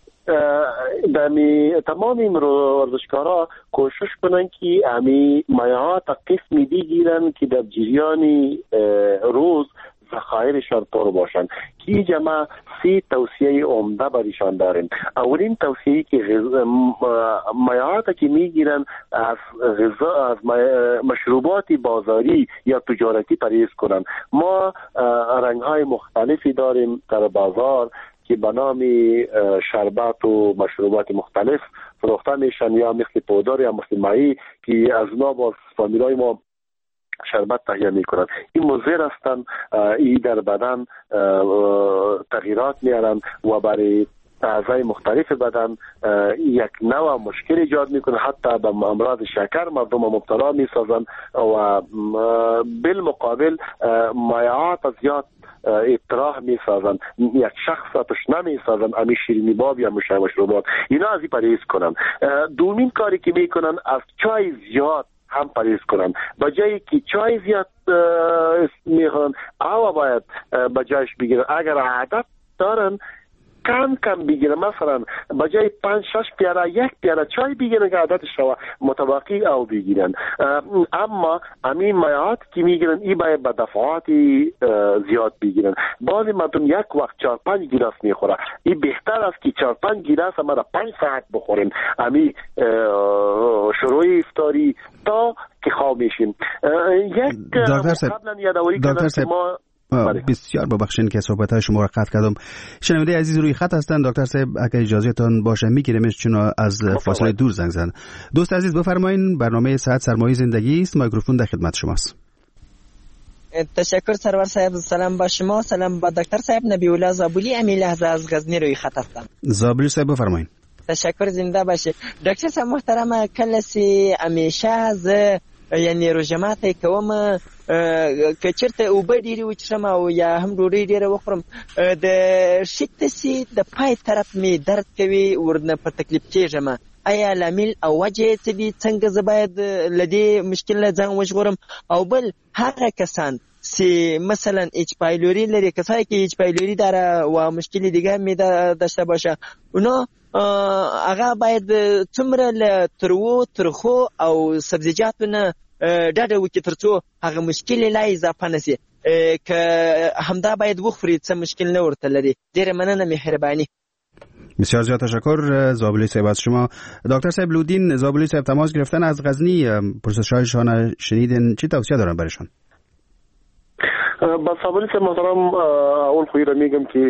تمام این ورزشکارا کوشش کنن که امی مایعات قسمی بگیرن که در جریان روز ذخایرشان پر باشن. که اینجا ما 3 توصیه عمده برایشان داریم. اولین توصیه که مایعاتی که میگیرن از غذا، از مشروبات بازاری یا تجارتی پرهیز کنن. ما رنگ‌های مختلفی داریم در بازار که به نام شربت و مشروبات مختلف فروخته میشن، یا مثل پودر یا مثل ماهی که از اونا با فامیلای ما شربت تهیه میکنن. این مضر هستن، این در بدن تغییرات میارن و برای اعضای مختلف بدن یک نوع مشکل ایجاد میکنه، حتی به امراض شکر مردم مبتلا میسازن و بالمقابل مایعات زیاد اطراح میسازن، یک شخص تشنه میسازن، امی شیرینی باب یا مشروبات. اینا از این پرهیز کنن. دومین کاری که میکنن از چای زیاد هم پرهیز کنن. بجایی که چای زیاد میخورن او باید بجایش بگیرن. اگر عادت دارن کم بگیرن، مثلا بجای 5-6 پیاله 1 پیاله چای بگیرن که عادت شوه متباقی او بگیرن. اما همین مایعات که میگیرن این باید به دفعاتی زیاد بگیرن. بعضی مردم یک وقت 4-5 گیلاس میخوره. این بهتر است که 4-5 گیلاس ما را 5 ساعت بخوریم. همین شروع افطاری تا که خواب میشیم. یک قبلا یادآوری کردم که ما بسیار ببخشید که صحبت‌های شما را قطع کردم. شنونده عزیز روی خط هستند. دکتر صاحب اگه اجازهتون باشه میگیریمش، چون از فاصله دور زنگ زدن. دوست عزیز بفرمایید، برنامه صحت سرمایه زندگی است، میکروفون در خدمت شماست. تشکر سرور صاحب. سلام با شما، سلام با دکتر صاحب. نبی الله زابلی امی لحظه از غزنی روی خط هستم. زابلی صاحب بفرمایید. تشکر، زنده باشید. دکتر صاحب محترم، کلسی همیشه از یعنی روزماته کوم که چرته او بدیری وچرم او یا هم ډوډۍ ډیره وخورم د شتسي د پای طرف می درد کوي ورنه په تکلیف کېږم. آیا لامل او وجه څه دي؟ څنګه زه باید لدې مشکل نه ځان وژغورم؟ او بل هغه کسان چې مثلا اچ پایلوری لري، کسایی که اچ پایلوری داره و مشکل دیگه می داشته باشه، اونا هغه باید څومره له ترو ترخو او سبزیجاتو نه ډاډه وکړي ترڅو هغه مشکل لا اضافه نشي، که همدا باید وخوري څه مشکل نه ورته لري. ډیره مننه، مهرباني. بسیار زیاد تشکر زابلی صاحب از شما. دکتر صاحب لودین، زابلی صاحب تماس گرفتن از غزنی، پرسش‌هایشان شنیدین، چی توصیه دارن برایشان؟ با سوالات محترم اول خویی را میگم که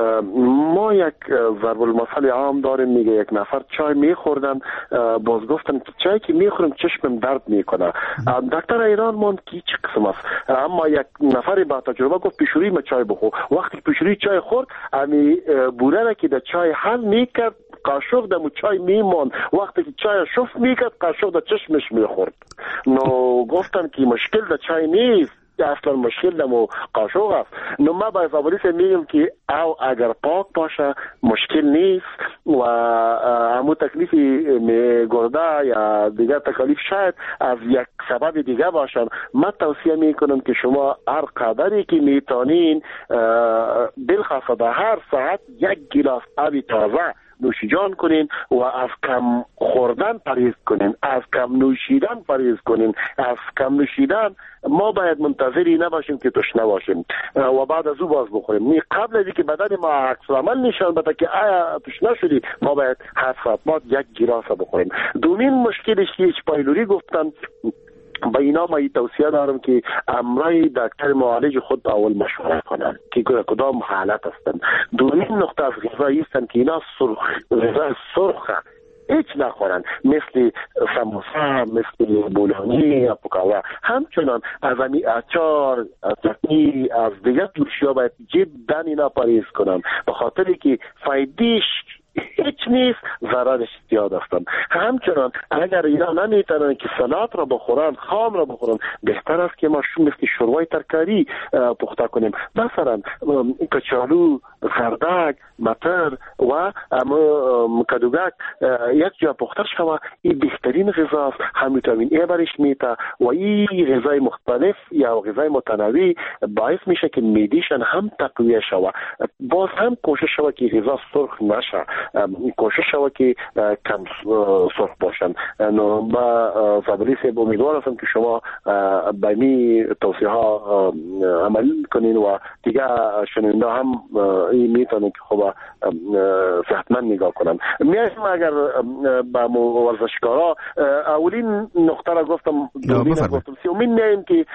ما یک ضرب المثل عام داریم، میگه یک نفر چای میخوردن، باز گفتن که چای که میخورم چشمم درد میکنه. دکتر ایران ماند که چه قسم است، اما یک نفر با تجربه گفت پیشوری ما چای بخور. وقتی پیشوری چای خورد امی بوره را که در چای حل میکرد قاشق در چای میمون، وقتی که چای شفت میکرد قاشق در چشمش میخورد. نو گفتن که مشکل در چای نیست، اصلا مشکل دمو قاشق است. نو ما با فابریس میگم که او اگر پاک باشه مشکل نیست و همو تکلیفی گرده یا دیگر تکلیف شاید از یک سبب دیگه باشن. من توصیه میکنم که شما هر قدری که میتونین بالخاصه در هر ساعت یک گلاس آب تازه نوشیجان کنین و از کم خوردن پرهیز کنین، از کم نوشیدن پرهیز کنین. از کم نوشیدن ما باید منتظری نباشیم که تشنه باشیم و بعد از او باز بخوریم. نی قبل از اینکه بدن ما عکس العمل نشان بده که آیا تشنه شدی، ما باید هر ساعت بعد یک گیلاس بخوریم. دومین مشکلش که پایلوری گفتن، با اینا ما توصیه دارم که امرای دکتر معالج خود اول مشوره کنن که کدام حالت هستن. دومین نقطه از غذایی هستن که اینا غذای سرخ هیچ نخورن، مثل سموسا، مثل بولانی یا پکاوا. همچنان از امی اچار، از چتنی، از دیگر ترشی ها باید جدا اینا پرهیز کنن، به خاطری که فایدهش هیچ نیست، ضررش زیاد هستن. همچنان اگر اینا نمیتونن که سلات را بخورن، خام را بخورن، بهتر است که ما مثل شوربای ترکاری پخته کنیم. مثلا کچالو، خردک، متر و کدوگک یک جا پخته شود، این بهترین غذا است. هم ویتامین ای برش میته و این غذای مختلف یا غذای متنوع باعث میشه که معده‌شان هم تقویه شود. باز هم کوشش شود که غذا سرخ نشه، کوشش شود که کم سرخ باشن. نو با فابریس امیدوار هستم که شما به این توصیه ها عمل کنین و دیگه شنونده هم میتونن که خب صحتمند نگاه کنن. میایم اگر با ورزشکارا اولین نقطه را گفتم، دومین گفتم، سومین میایم که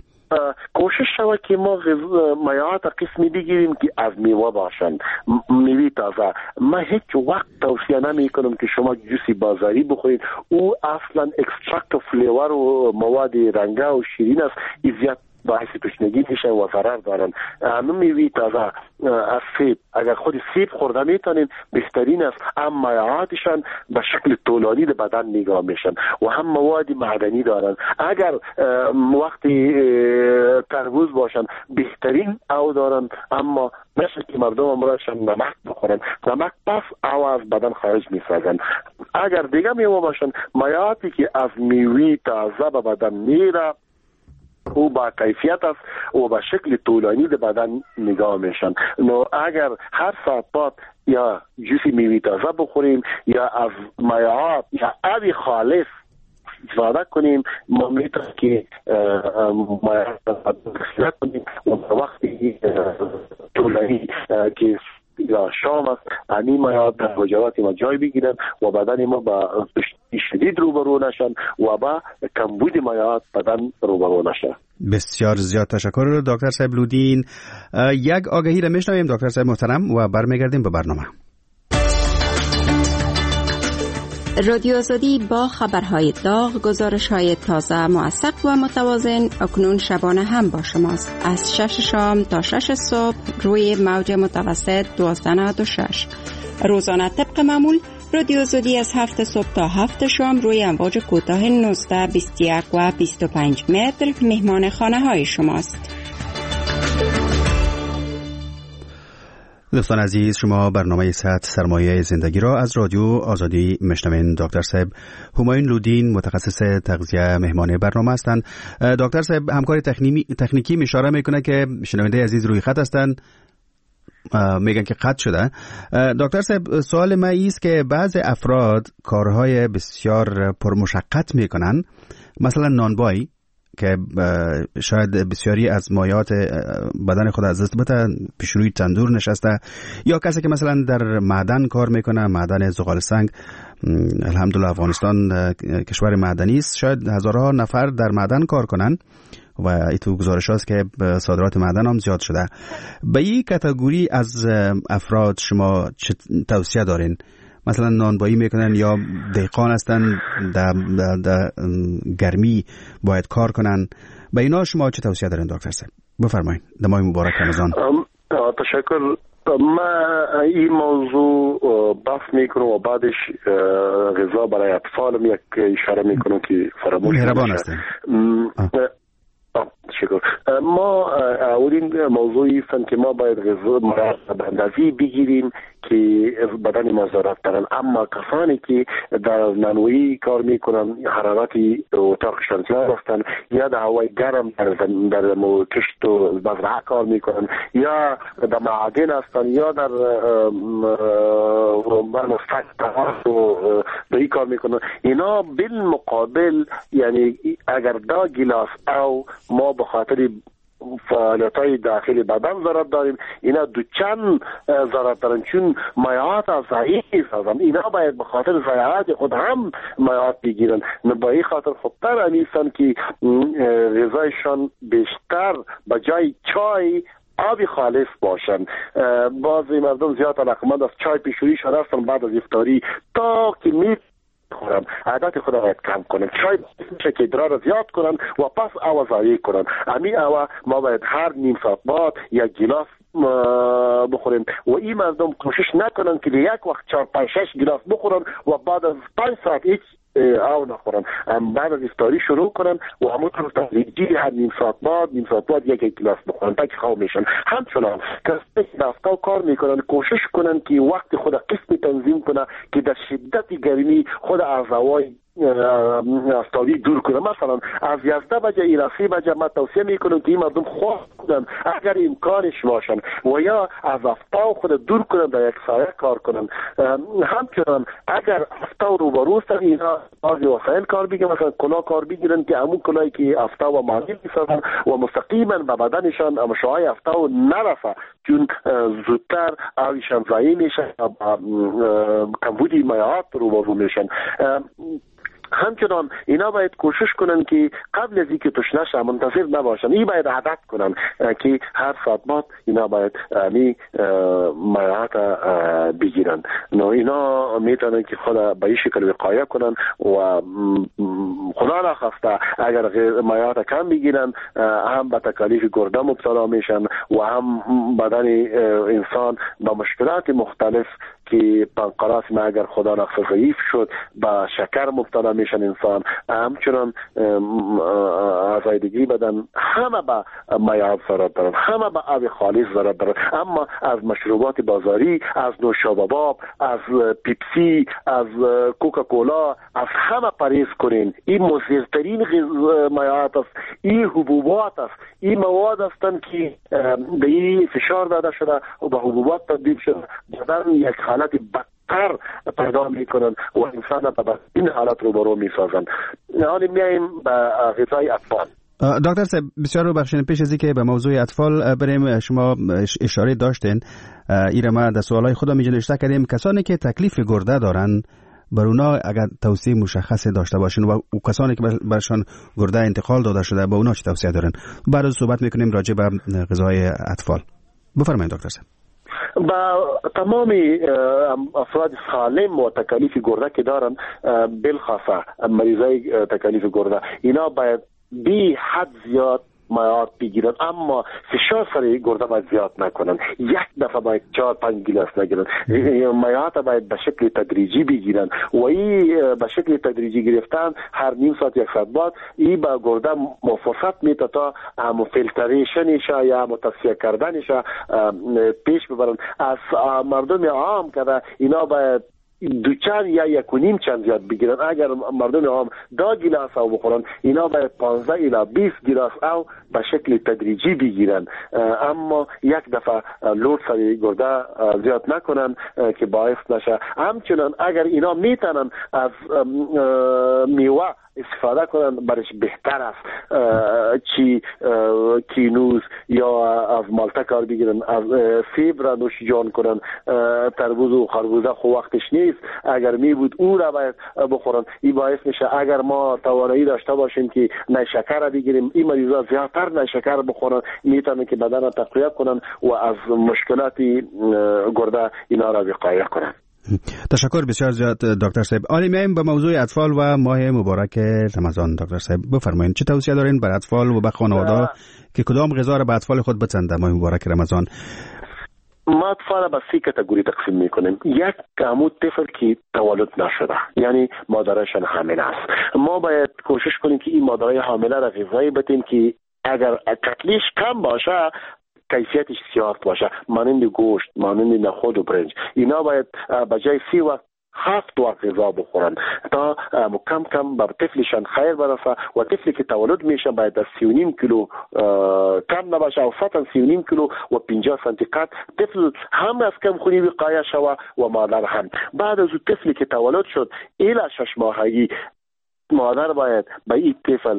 کوشش شود که ما مایعات قسمی بگیریم که از میوه باشند، میوه تازه. من هیچ وقت توصیه نمی کنم که شما جوسی بازاری بخورید، او اصلا اکسترکت و فلیور و مواد رنگه و شیرین است، زیاد باعث تشنگی میشه و ضرر دارن. همون میوه تازه از سیب، اگر خود سیب خورده میتونین بهترین است. هم مایعاتشان به شکل طولانی به بدن نگاه میشن و هم مواد معدنی دارن. اگر وقتی تربوز باشن بهترین او دارن، اما مثل که مردم امروزشان نمک بخورن، نمک پس او از بدن خارج میسازن. اگر دیگه میوه باشن، مایعاتی که از میوه تازه به بدن میره او با کیفیت است و به شکل طولانی به بدن نگاه میشن. نو اگر هر ساعت بعد یا جوسی میوه تازه بخوریم یا از مایعات یا آب خالص استفاده کنیم، ما میتونیم که مایعات استفاده کنیم و وقتی طولانی که یا شام است همین مایعات در حجرات ما جای بگیرن و بدن ما با شدید روبرو نشن و با کمبود مایعات بدن روبرو نشن. بسیار زیاد تشکر دکتر صاحب لودین. یک آگهی را میشنویم دکتر صاحب محترم و برمیگردیم به برنامه. رادیو آزادی با خبرهای داغ، گزارش‌های تازه، موثق و متوازن اکنون شبانه هم با شماست. از 6 شام تا 6 صبح روی موج متوسط 1296. روزانه طبق معمول رادیو آزادی از 7 صبح تا 7 شام روی امواج کوتاه 19، 21 و 25 متر مهمان خانه‌های شماست. دوستان عزیز، شما برنامه صحت سرمایه زندگی را از رادیو آزادی میشنوین. دکتر صاحب همایون لودین متخصص تغذیه مهمان برنامه هستند. دکتر صاحب همکار تکنیکی اشاره میکنه که شنونده عزیز روی خط هستند، میگن که قطع شده. دکتر صاحب سوال ما است که بعض افراد کارهای بسیار پرمشقت میکنن، مثلا نانبای که شاید بسیاری از مایعات بدن خود از دست بده، پیش روی تندور نشسته، یا کسی که مثلا در معدن کار میکنه، معدن زغال سنگ. الحمدلله افغانستان کشور معدنی است، شاید هزارها نفر در معدن کار کنن و ایتو گزارش هاست که صادرات معدن هم زیاد شده. به این کاتگوری از افراد شما چه توصیه دارین؟ مثلا نانبایی میکنن یا دهقان هستن در گرمی باید کار کنن، به اینا شما چه توصیه دارین دکتر صاحب؟ بفرمایید. در ماه مبارک رمضان. تشکر. ما این موضوع بحث میکنم و بعدش غذا برای اطفالم یک اشاره میکنم که فراموش نشه. شکر. ما اولین موضوعی است که ما باید غذا اندازی بگیریم که بدن ما ضرورت دارن، اما کسانی که در نانوایی کار میکنن، حرارتی اتاقشان زیاد هستن، یا در هوای گرم در کشت و مزرعه کار میکنن، یا در معادن هستن، یا در مستقبل و در کار میکنن، اینا بالمقابل یعنی اگر دا گلاس او ما به خاطر فعالیت‌های داخلی بدن ضرورت داریم، اینا دو چند ضرورت دارن، چون مایعات از ضعیف هستن، اینا باید به خاطر ضیاعت خود هم مایعات بگیرن. با این خاطر خودتر هستن که غذایشان بیشتر به جای چای آبی خالص باشن. بعضی مردم زیاد علاقمند از چای پیشوری شده هستن بعد از افطاری تا که خورم عادت خود باید کم کنم. چای میشه که ادرار زیاد کنن و پس او ضایع کنن. امی او ما باید هر نیم ساعت بعد یک گلاس بخوریم و این مردم کوشش نکنن که یک وقت 4-5-6 گلاس بخورن و بعد از 5 ساعت هیچ او نخورن. بعد از افطاری شروع کنن و همونطور تدریجی هر نیم ساعت بعد یک گلاس بخورن تا که خواب میشن. همچنان کسی که دفتر کار میکنن کوشش کنن که وقت خود قسمی تنظیم کنن که در شدت گرمی خود اعضای استاوی دور کنه. مثلا از 11 بجه الى 3 بجه ما توصیه میکنم که این مردم خواب کنن اگر امکانش باشن و یا از افتاو خود دور کنن در یک سایه کار کنن. همچنان اگر افتاو رو بروستن اینا بعضی وسایل کار بگیرن، مثلا کلاه کار بگیرن که همون کلاهی که افتاو و مانگی میسازن و مستقیما به بدنشان مشعاع افتاو نرسه، چون زودتر آویشان ضایع میشه و کمبودی مایعات رو میشن. همچنان اینا باید کوشش کنن که قبل از اینکه تشنه شن منتظر نباشن. این باید عادت کنن که هر ساعت بعد اینا باید مایعات بگیرن. اینا میتونن که خود به این شکل وقایه کنن و خدا نخواسته اگر مایعات کم بگیرن هم به تکالیف گرده مبتلا میشن و هم بدن انسان با مشکلات مختلف که پنکراس ما اگر خدا نخواسته ضعیف شد با شکر مبتلا میشن انسان. همچنان اعضای دیگری بدن همه به مایعات ضرورت دارن، همه به آب خالص ضرورت دارن. اما از مشروبات بازاری، از نوشابه، از پیپسی، از کوکاکولا، از همه پرهیز کنین. این مضرترین مایعات است، این حبوبات است، این مواد هستند که به این فشار داده شده و به حبوبات تبدیل شده، بدن یک حالت بدتر پیدا میکنن و انسان به این حالت روبرو میسازن. حالا میایم به غذای اطفال. دکتر صاحب بسیار رو بخشین، پیش از اینکه به موضوع اطفال بریم، شما اشاره داشتین ایره ما در سوالای خودم اینجا نوشته کردیم کسانی که تکلیف گرده دارن بر اونا اگر توصیه مشخص داشته باشین و کسانی که برشان گرده انتقال داده شده با اونا چه توصیه دارن؟ بعد از صحبت میکنیم راجع به غذای اطفال. بفرمایید دکتر صاحب. با تمام افراد سالم و تکالیف گرده که دارن، بالخاصه مریضای تکالیف گرده، اینا باید بی حد زیاد مایعات بگیرن، اما فشار سر گرده باید زیاد نکنن. یک دفعه باید 4-5 گلاس نگیرن. مایعات باید به شکل تدریجی بگیرن و این به شکل تدریجی گرفتن هر نیم ساعت 1 ساعت بعد این به گرده مفصل میته تا فیلتریشنش یا تصفیه کردنش پیش ببرن. از مردم عام که اینا باید 2 چند یا 1.5 چند زیاد بگیرن. اگر مردم عام 2 گلاس او بخورن، اینا باید 15 الی 20 گلاس او به شکل تدریجی بگیرن، اما یک دفعه لود سر گرده زیاد نکنن که باعث نشه. همچنان اگر اینا میتونن از میوه استفاده کنن برش بهتر است. چی کینوز یا از مالتا کار بگیرن، از سیب را نوش جان کنن. تربوز و خربوزه خو وقتش نیست، اگر می بود او را باید بخورن. این باعث میشه اگر ما توانایی داشته باشیم که نیشکر را بگیریم، این مریضا زیادتر نیشکر بخورن، میتونن که بدن را تقویت کنن و از مشکلات گرده اینا را وقایه کنن. تشکر بسیار زیاد دکتر صاحب. حالا میایم به موضوع اطفال و ماه مبارک رمضان. دکتر صاحب بفرمایید چه توصیه دارین برای اطفال و به خانواده که کدام غذا را به اطفال خود بسنده ماه مبارک رمضان؟ ما اطفال به 3 کاتگوری تقسیم میکنیم. یک کمود طفل که تولد نشده، یعنی مادرشان حامله است. ما باید کوشش کنیم که این مادرای حامله را غذایی بدیم که اگر کتلیش کم باشه کیفیتش زیاد باشه، مانند گوشت، مانند نخود و برنج. اینا باید به جای 3 وقت 7 وقت غذا بخورن تا کم کم بر طفلشان خیر برسه. و طفلی که تولد میشه باید از 3.5 کیلو کم نباشه و سطح 3.5 کیلو و 50 سانتی قد. طفل هم از کم خونی وقایه شوه و مادر هم. بعد از طفلی که تولد شد الی 6 ماهگی مادر باید به این طفل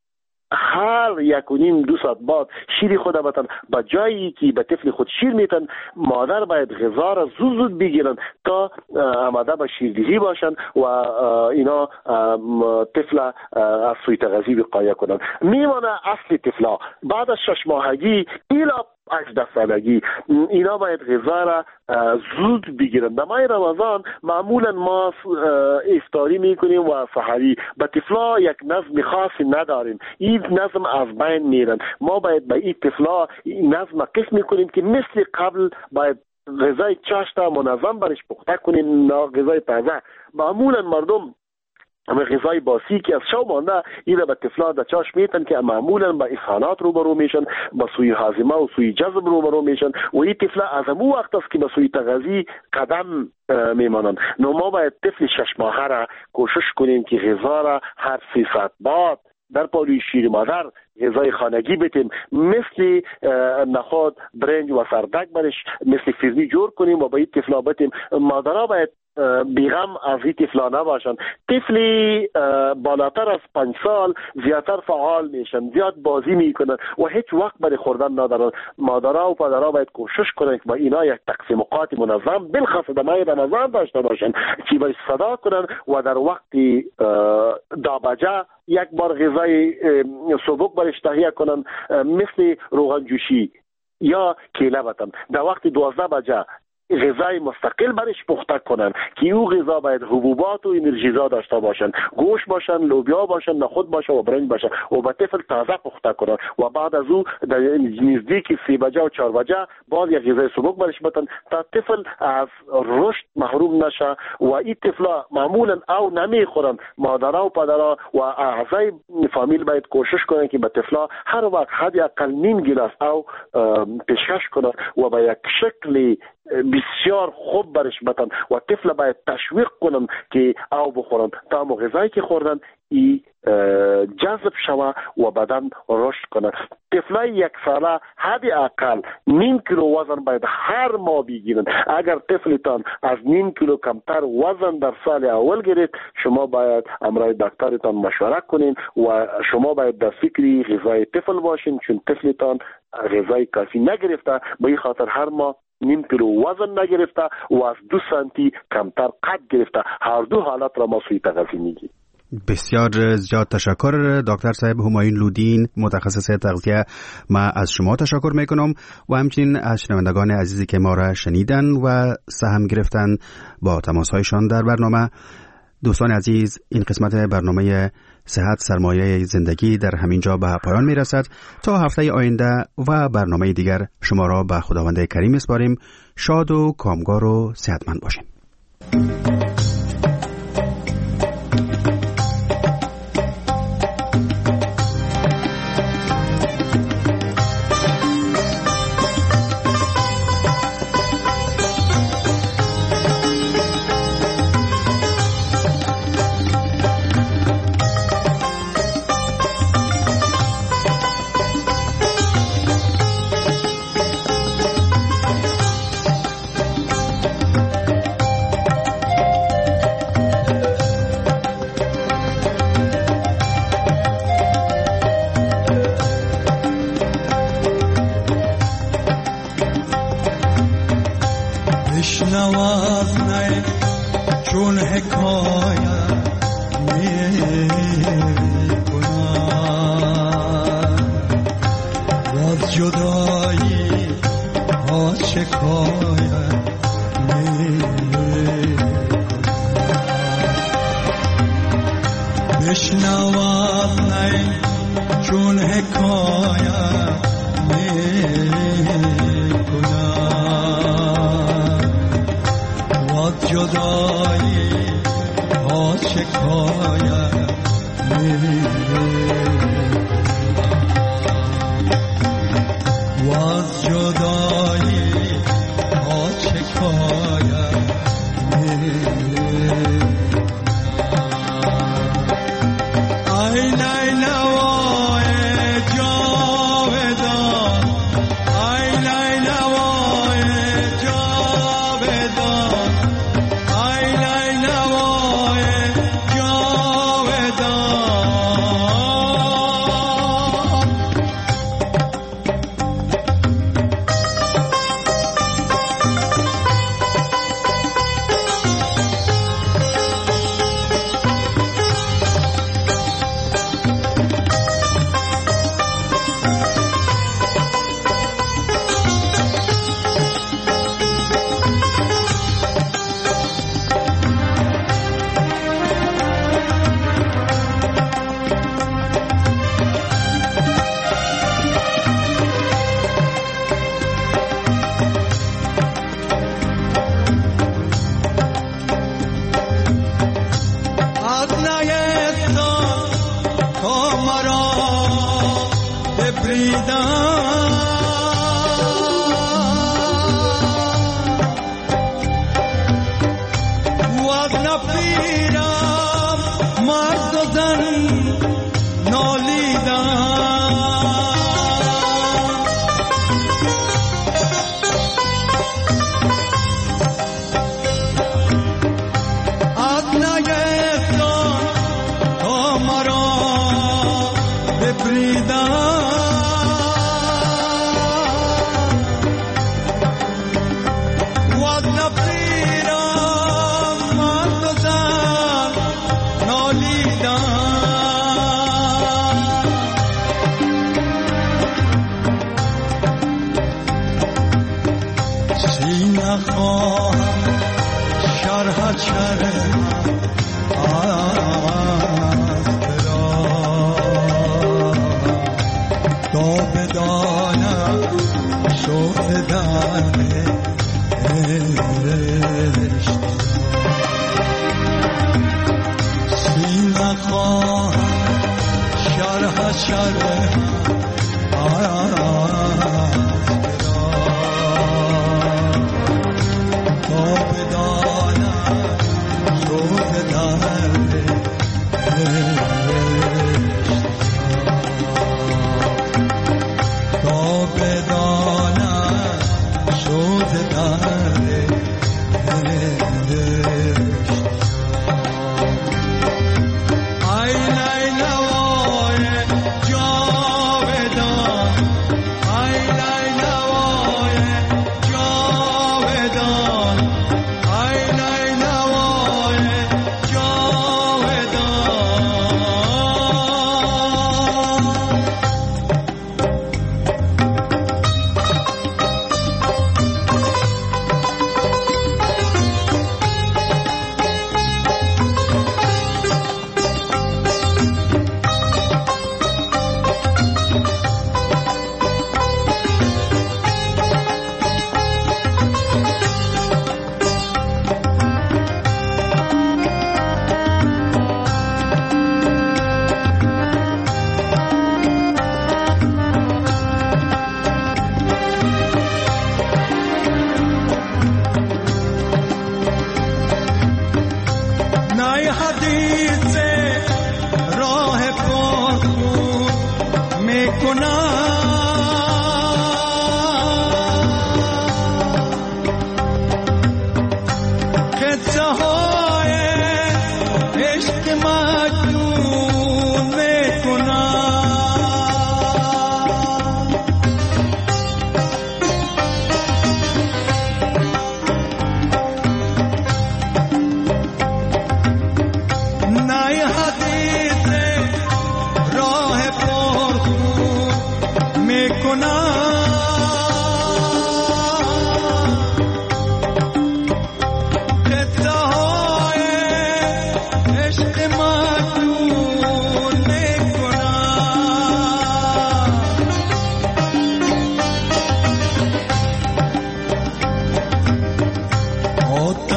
هر 1.5-2 ساعت بعد شیر خود بتن. با جایی که به طفل خود شیر میتن، مادر باید غذا را زود بگیرن تا آماده به شیردهی باشن و اینا طفل از سوی تغذیه وقایه کنن. میمانه اصل طفلا بعد از 6 ماهگی الی 18 سالگی اینا باید غذا را زود بگیرن. در ماه رمضان معمولا ما افطاری میکنیم و سحری. به طفلا یک نظم خاصی نداریم، این نظم از بین میرن. ما باید به این طفلا نظم قسم میکنیم که مثل قبل باید غذای چاشت منظم برش پخته کنیم، نه غذای تازه. معمولا مردم غذای باسی که از شو مانده اینا به طفلا در چاش میتن که معمولا با اسهالات روبرو میشن، با سوی هاضمه و سوی جذب روبرو میشن و این طفلا از امو وقت است که به سوی تغذیه قدم میمانند. نو ما باید طفل 6 ماهه را کوشش کنیم که غذا را هر 3 ساعت بعد در پالوی شیر مادر غذای خانگی بتیم، مثل نخود، برنج و سردک برش مثل فرنی جور کنیم و با این طفلا بتیم. مادرها باید بیغم از این طفلا نباشن. طفلی بالاتر از 5 سال زیادتر فعال میشن، زیاد بازی میکنن و هیچ وقت برای خوردن ندارن. مادرها و پدرها باید کوشش کنن که با اینا یک تقسیم اوقات منظم بالخاص در ماه رمضان داشته باشن که برای صدا کنن و در وقت دابجه یک بار غذای سبک برش تهیه کنن، مثل روغن جوشی یا کیله بتن. در وقت 12 بجه غذای مستقل برش پخته کنن که او غذا باید حبوبات و انرژیزا داشته باشن، گوشت باشن، لوبیا باشن، نخود باشه و برنج باشه و به طفل تازه پخته کنن و بعد از او در نزدیک 3 بجه و 4 بجه باز یک غذای سبک برش بدن تا طفل از رشد محروم نشه. و این طفلا معمولا او نمیخورن. مادرها و پدرها و اعضای فامیل باید کوشش کنن که به طفلا هر وقت حداقل نیم گلاس او پیشکش کنن و به یک شکلی بسیار خوب برش بتن و طفل باید تشویق کنن که او بخورن تا غذایی که خوردن ای جذب شوه و بدن رشد کنه. طفلای 1 ساله حداقل 0.5 کیلو وزن باید هر ماه بگیرن. اگر طفلتان از 0.5 کیلو کمتر وزن در سال اول گرفت، شما باید امرای دکترتان مشوره کنین و شما باید در فکری غذای طفل باشین، چون طفلتان غذای کافی نگرفته. به این خاطر هر ماه 0.5 کیلو وزن نگرفته و از 2 سانتی کمتر قد گرفته. هر دو حالات را ما سوی تغذیه میگیم. بسیار زیاد تشکر دکتر صاحب همایون لودین، متخصص تغذیه. ما از شما تشکر میکنم و همچنین از شنوندگان عزیزی که ما را شنیدن و سهم گرفتن با تماسهایشان در برنامه. دوستان عزیز، این قسمت برنامه صحت سرمایه زندگی در همینجا به پایان میرسد. تا هفته آینده و برنامه دیگر شما را به خداوند کریم میسپاریم. شاد و کامگار و صحتمند باشین. بشنو از نی چون حکایت میکنم و از جدایی ها شکایت میکنم بشنو از نی چون حکایت جدایی ها شکایت و از جدایی ها شکایت ای نینوای جاودان ای نینوای جاودان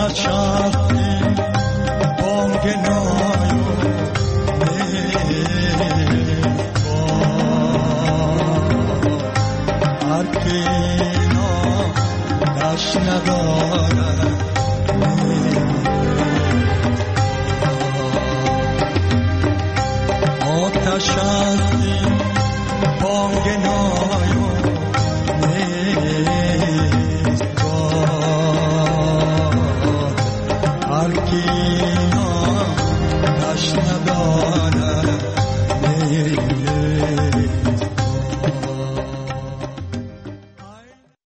آتش هستی بانگنای هر کینا دشت ندارد آتش هستی بانگنای